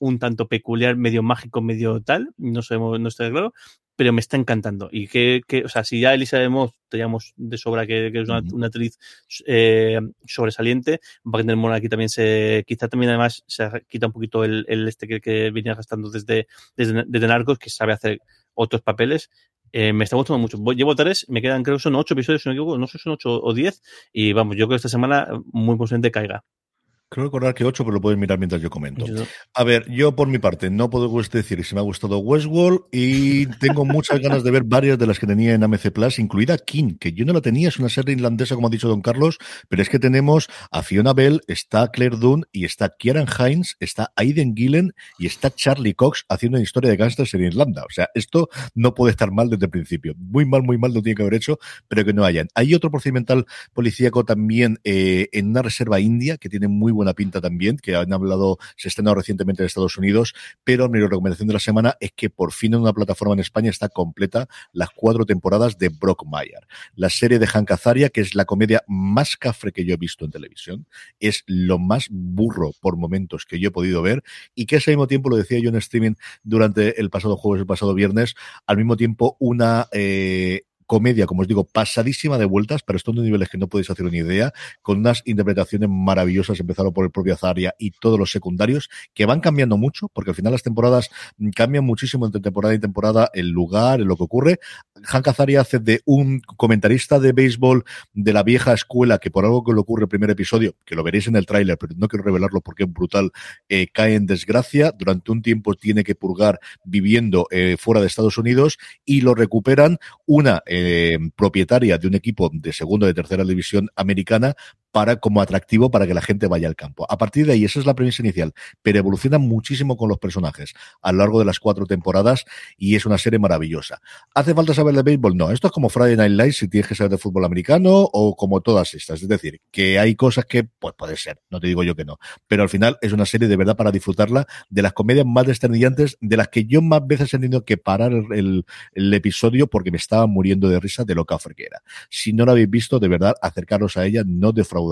[SPEAKER 3] un tanto peculiar, medio mágico, medio tal, no sabemos, no está claro, pero me está encantando. Y que, que o sea, si ya Elisa de Moss teníamos de sobra que, que es una, una actriz eh, sobresaliente, Wagner Moura aquí también se, quizá también además se quita un poquito el, el este que, que venía gastando desde, desde, desde Narcos, que sabe hacer otros papeles. Eh, me está gustando mucho. Llevo tres, me quedan, creo que son ocho episodios, si no me equivoco, no sé si son ocho o diez, y vamos, yo creo que esta semana muy posiblemente caiga.
[SPEAKER 2] Creo recordar que ocho, pero lo puedes mirar mientras yo comento. A ver, yo por mi parte no puedo decir si me ha gustado Westworld y tengo muchas ganas de ver varias de las que tenía en A M C Plus, incluida King, que yo no la tenía, es una serie irlandesa, como ha dicho don Carlos, pero es que tenemos a Fiona Bell, está Claire Dunn y está Kieran Hines, está Aidan Gillen y está Charlie Cox haciendo una historia de gángsters en Irlanda. O sea, esto no puede estar mal desde el principio. Muy mal, muy mal lo tiene que haber hecho, pero que no hayan. Hay otro procedimental policíaco también eh, en una reserva india que tiene muy buena pinta también, que han hablado, se ha estrenado recientemente en Estados Unidos, pero mi recomendación de la semana es que por fin en una plataforma en España está completa las cuatro temporadas de Brockmire, la serie de Hank Azaria, que es la comedia más cafre que yo he visto en televisión, es lo más burro por momentos que yo he podido ver, y que al mismo tiempo, lo decía yo en streaming durante el pasado jueves, el pasado viernes, al mismo tiempo una eh, comedia, como os digo, pasadísima de vueltas, pero estos niveles que no podéis hacer una idea, con unas interpretaciones maravillosas, empezando por el propio Azaria y todos los secundarios, que van cambiando mucho, porque al final las temporadas cambian muchísimo entre temporada y temporada, el lugar, en lo que ocurre. Hank Azaria hace de un comentarista de béisbol de la vieja escuela, que por algo que le ocurre el primer episodio, que lo veréis en el tráiler, pero no quiero revelarlo porque es brutal, eh, cae en desgracia, durante un tiempo tiene que purgar viviendo eh, fuera de Estados Unidos, y lo recuperan una eh, propietaria de un equipo de segunda o de tercera división americana, para como atractivo para que la gente vaya al campo. A partir de ahí, esa es la premisa inicial, pero evoluciona muchísimo con los personajes a lo largo de las cuatro temporadas y es una serie maravillosa. ¿Hace falta saber de béisbol? No, esto es como Friday Night Lights si tienes que saber de fútbol americano o como todas estas, es decir, que hay cosas que pues puede ser, no te digo yo que no, pero al final es una serie de verdad para disfrutarla, de las comedias más desternillantes, de las que yo más veces he tenido que parar el, el, el episodio porque me estaba muriendo de risa de lo cafre que era. Si no la habéis visto, de verdad, acercaros a ella, no defraudará.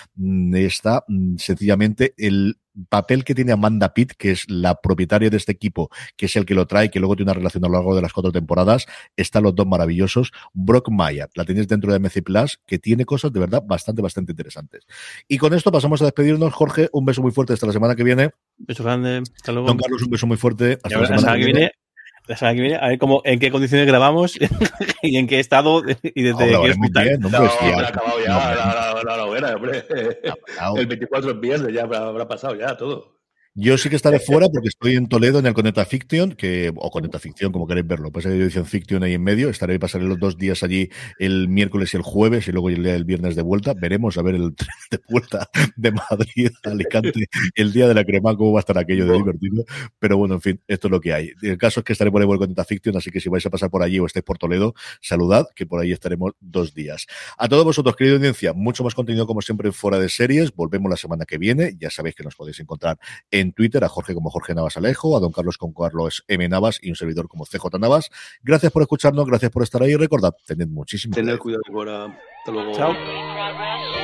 [SPEAKER 2] Está sencillamente el papel que tiene Amanda Pitt, que es la propietaria de este equipo, que es el que lo trae, que luego tiene una relación a lo largo de las cuatro temporadas. Están los dos maravillosos. Brockmire, la tenéis dentro de M C Plus, que tiene cosas de verdad bastante, bastante interesantes. Y con esto pasamos a despedirnos. Jorge, un beso muy fuerte hasta la semana que viene.
[SPEAKER 3] Beso grande. Hasta luego.
[SPEAKER 2] Don Carlos, un beso muy fuerte. Hasta
[SPEAKER 3] la semana, la semana que viene. viene. La semana que viene, a ver cómo, en qué condiciones grabamos y en qué estado y desde
[SPEAKER 4] no,
[SPEAKER 3] qué hospital.
[SPEAKER 4] Bien, no, no, ya, ha acabado ya, no, la, la, la, la hoguera, hombre. El veinticuatro es viernes, ya habrá, habrá pasado ya todo.
[SPEAKER 2] Yo sí que estaré fuera porque estoy en Toledo en el Conecta Fiction, que, o Conecta Ficción, como queréis verlo. Pues hay edición Fiction ahí en medio. Estaré y pasaré los dos días allí, el miércoles y el jueves, y luego el día del viernes de vuelta. Veremos a ver el tren de vuelta de Madrid a Alicante, el día de la crema, cómo va a estar aquello de divertido. Pero bueno, en fin, esto es lo que hay. El caso es que estaré por ahí por el Conecta Fiction, así que si vais a pasar por allí o estáis por Toledo, saludad, que por ahí estaremos dos días. A todos vosotros, querida audiencia, mucho más contenido como siempre en Fuera de Series. Volvemos la semana que viene. Ya sabéis que nos podéis encontrar en Twitter, a Jorge como Jorge Navas Alejo, a don Carlos con Carlos M. Navas y un servidor como C J Navas. Gracias por escucharnos, gracias por estar ahí y recordad, tened muchísimo
[SPEAKER 4] cuidado. Tened cuidado ahora. Hasta luego.
[SPEAKER 3] Chao.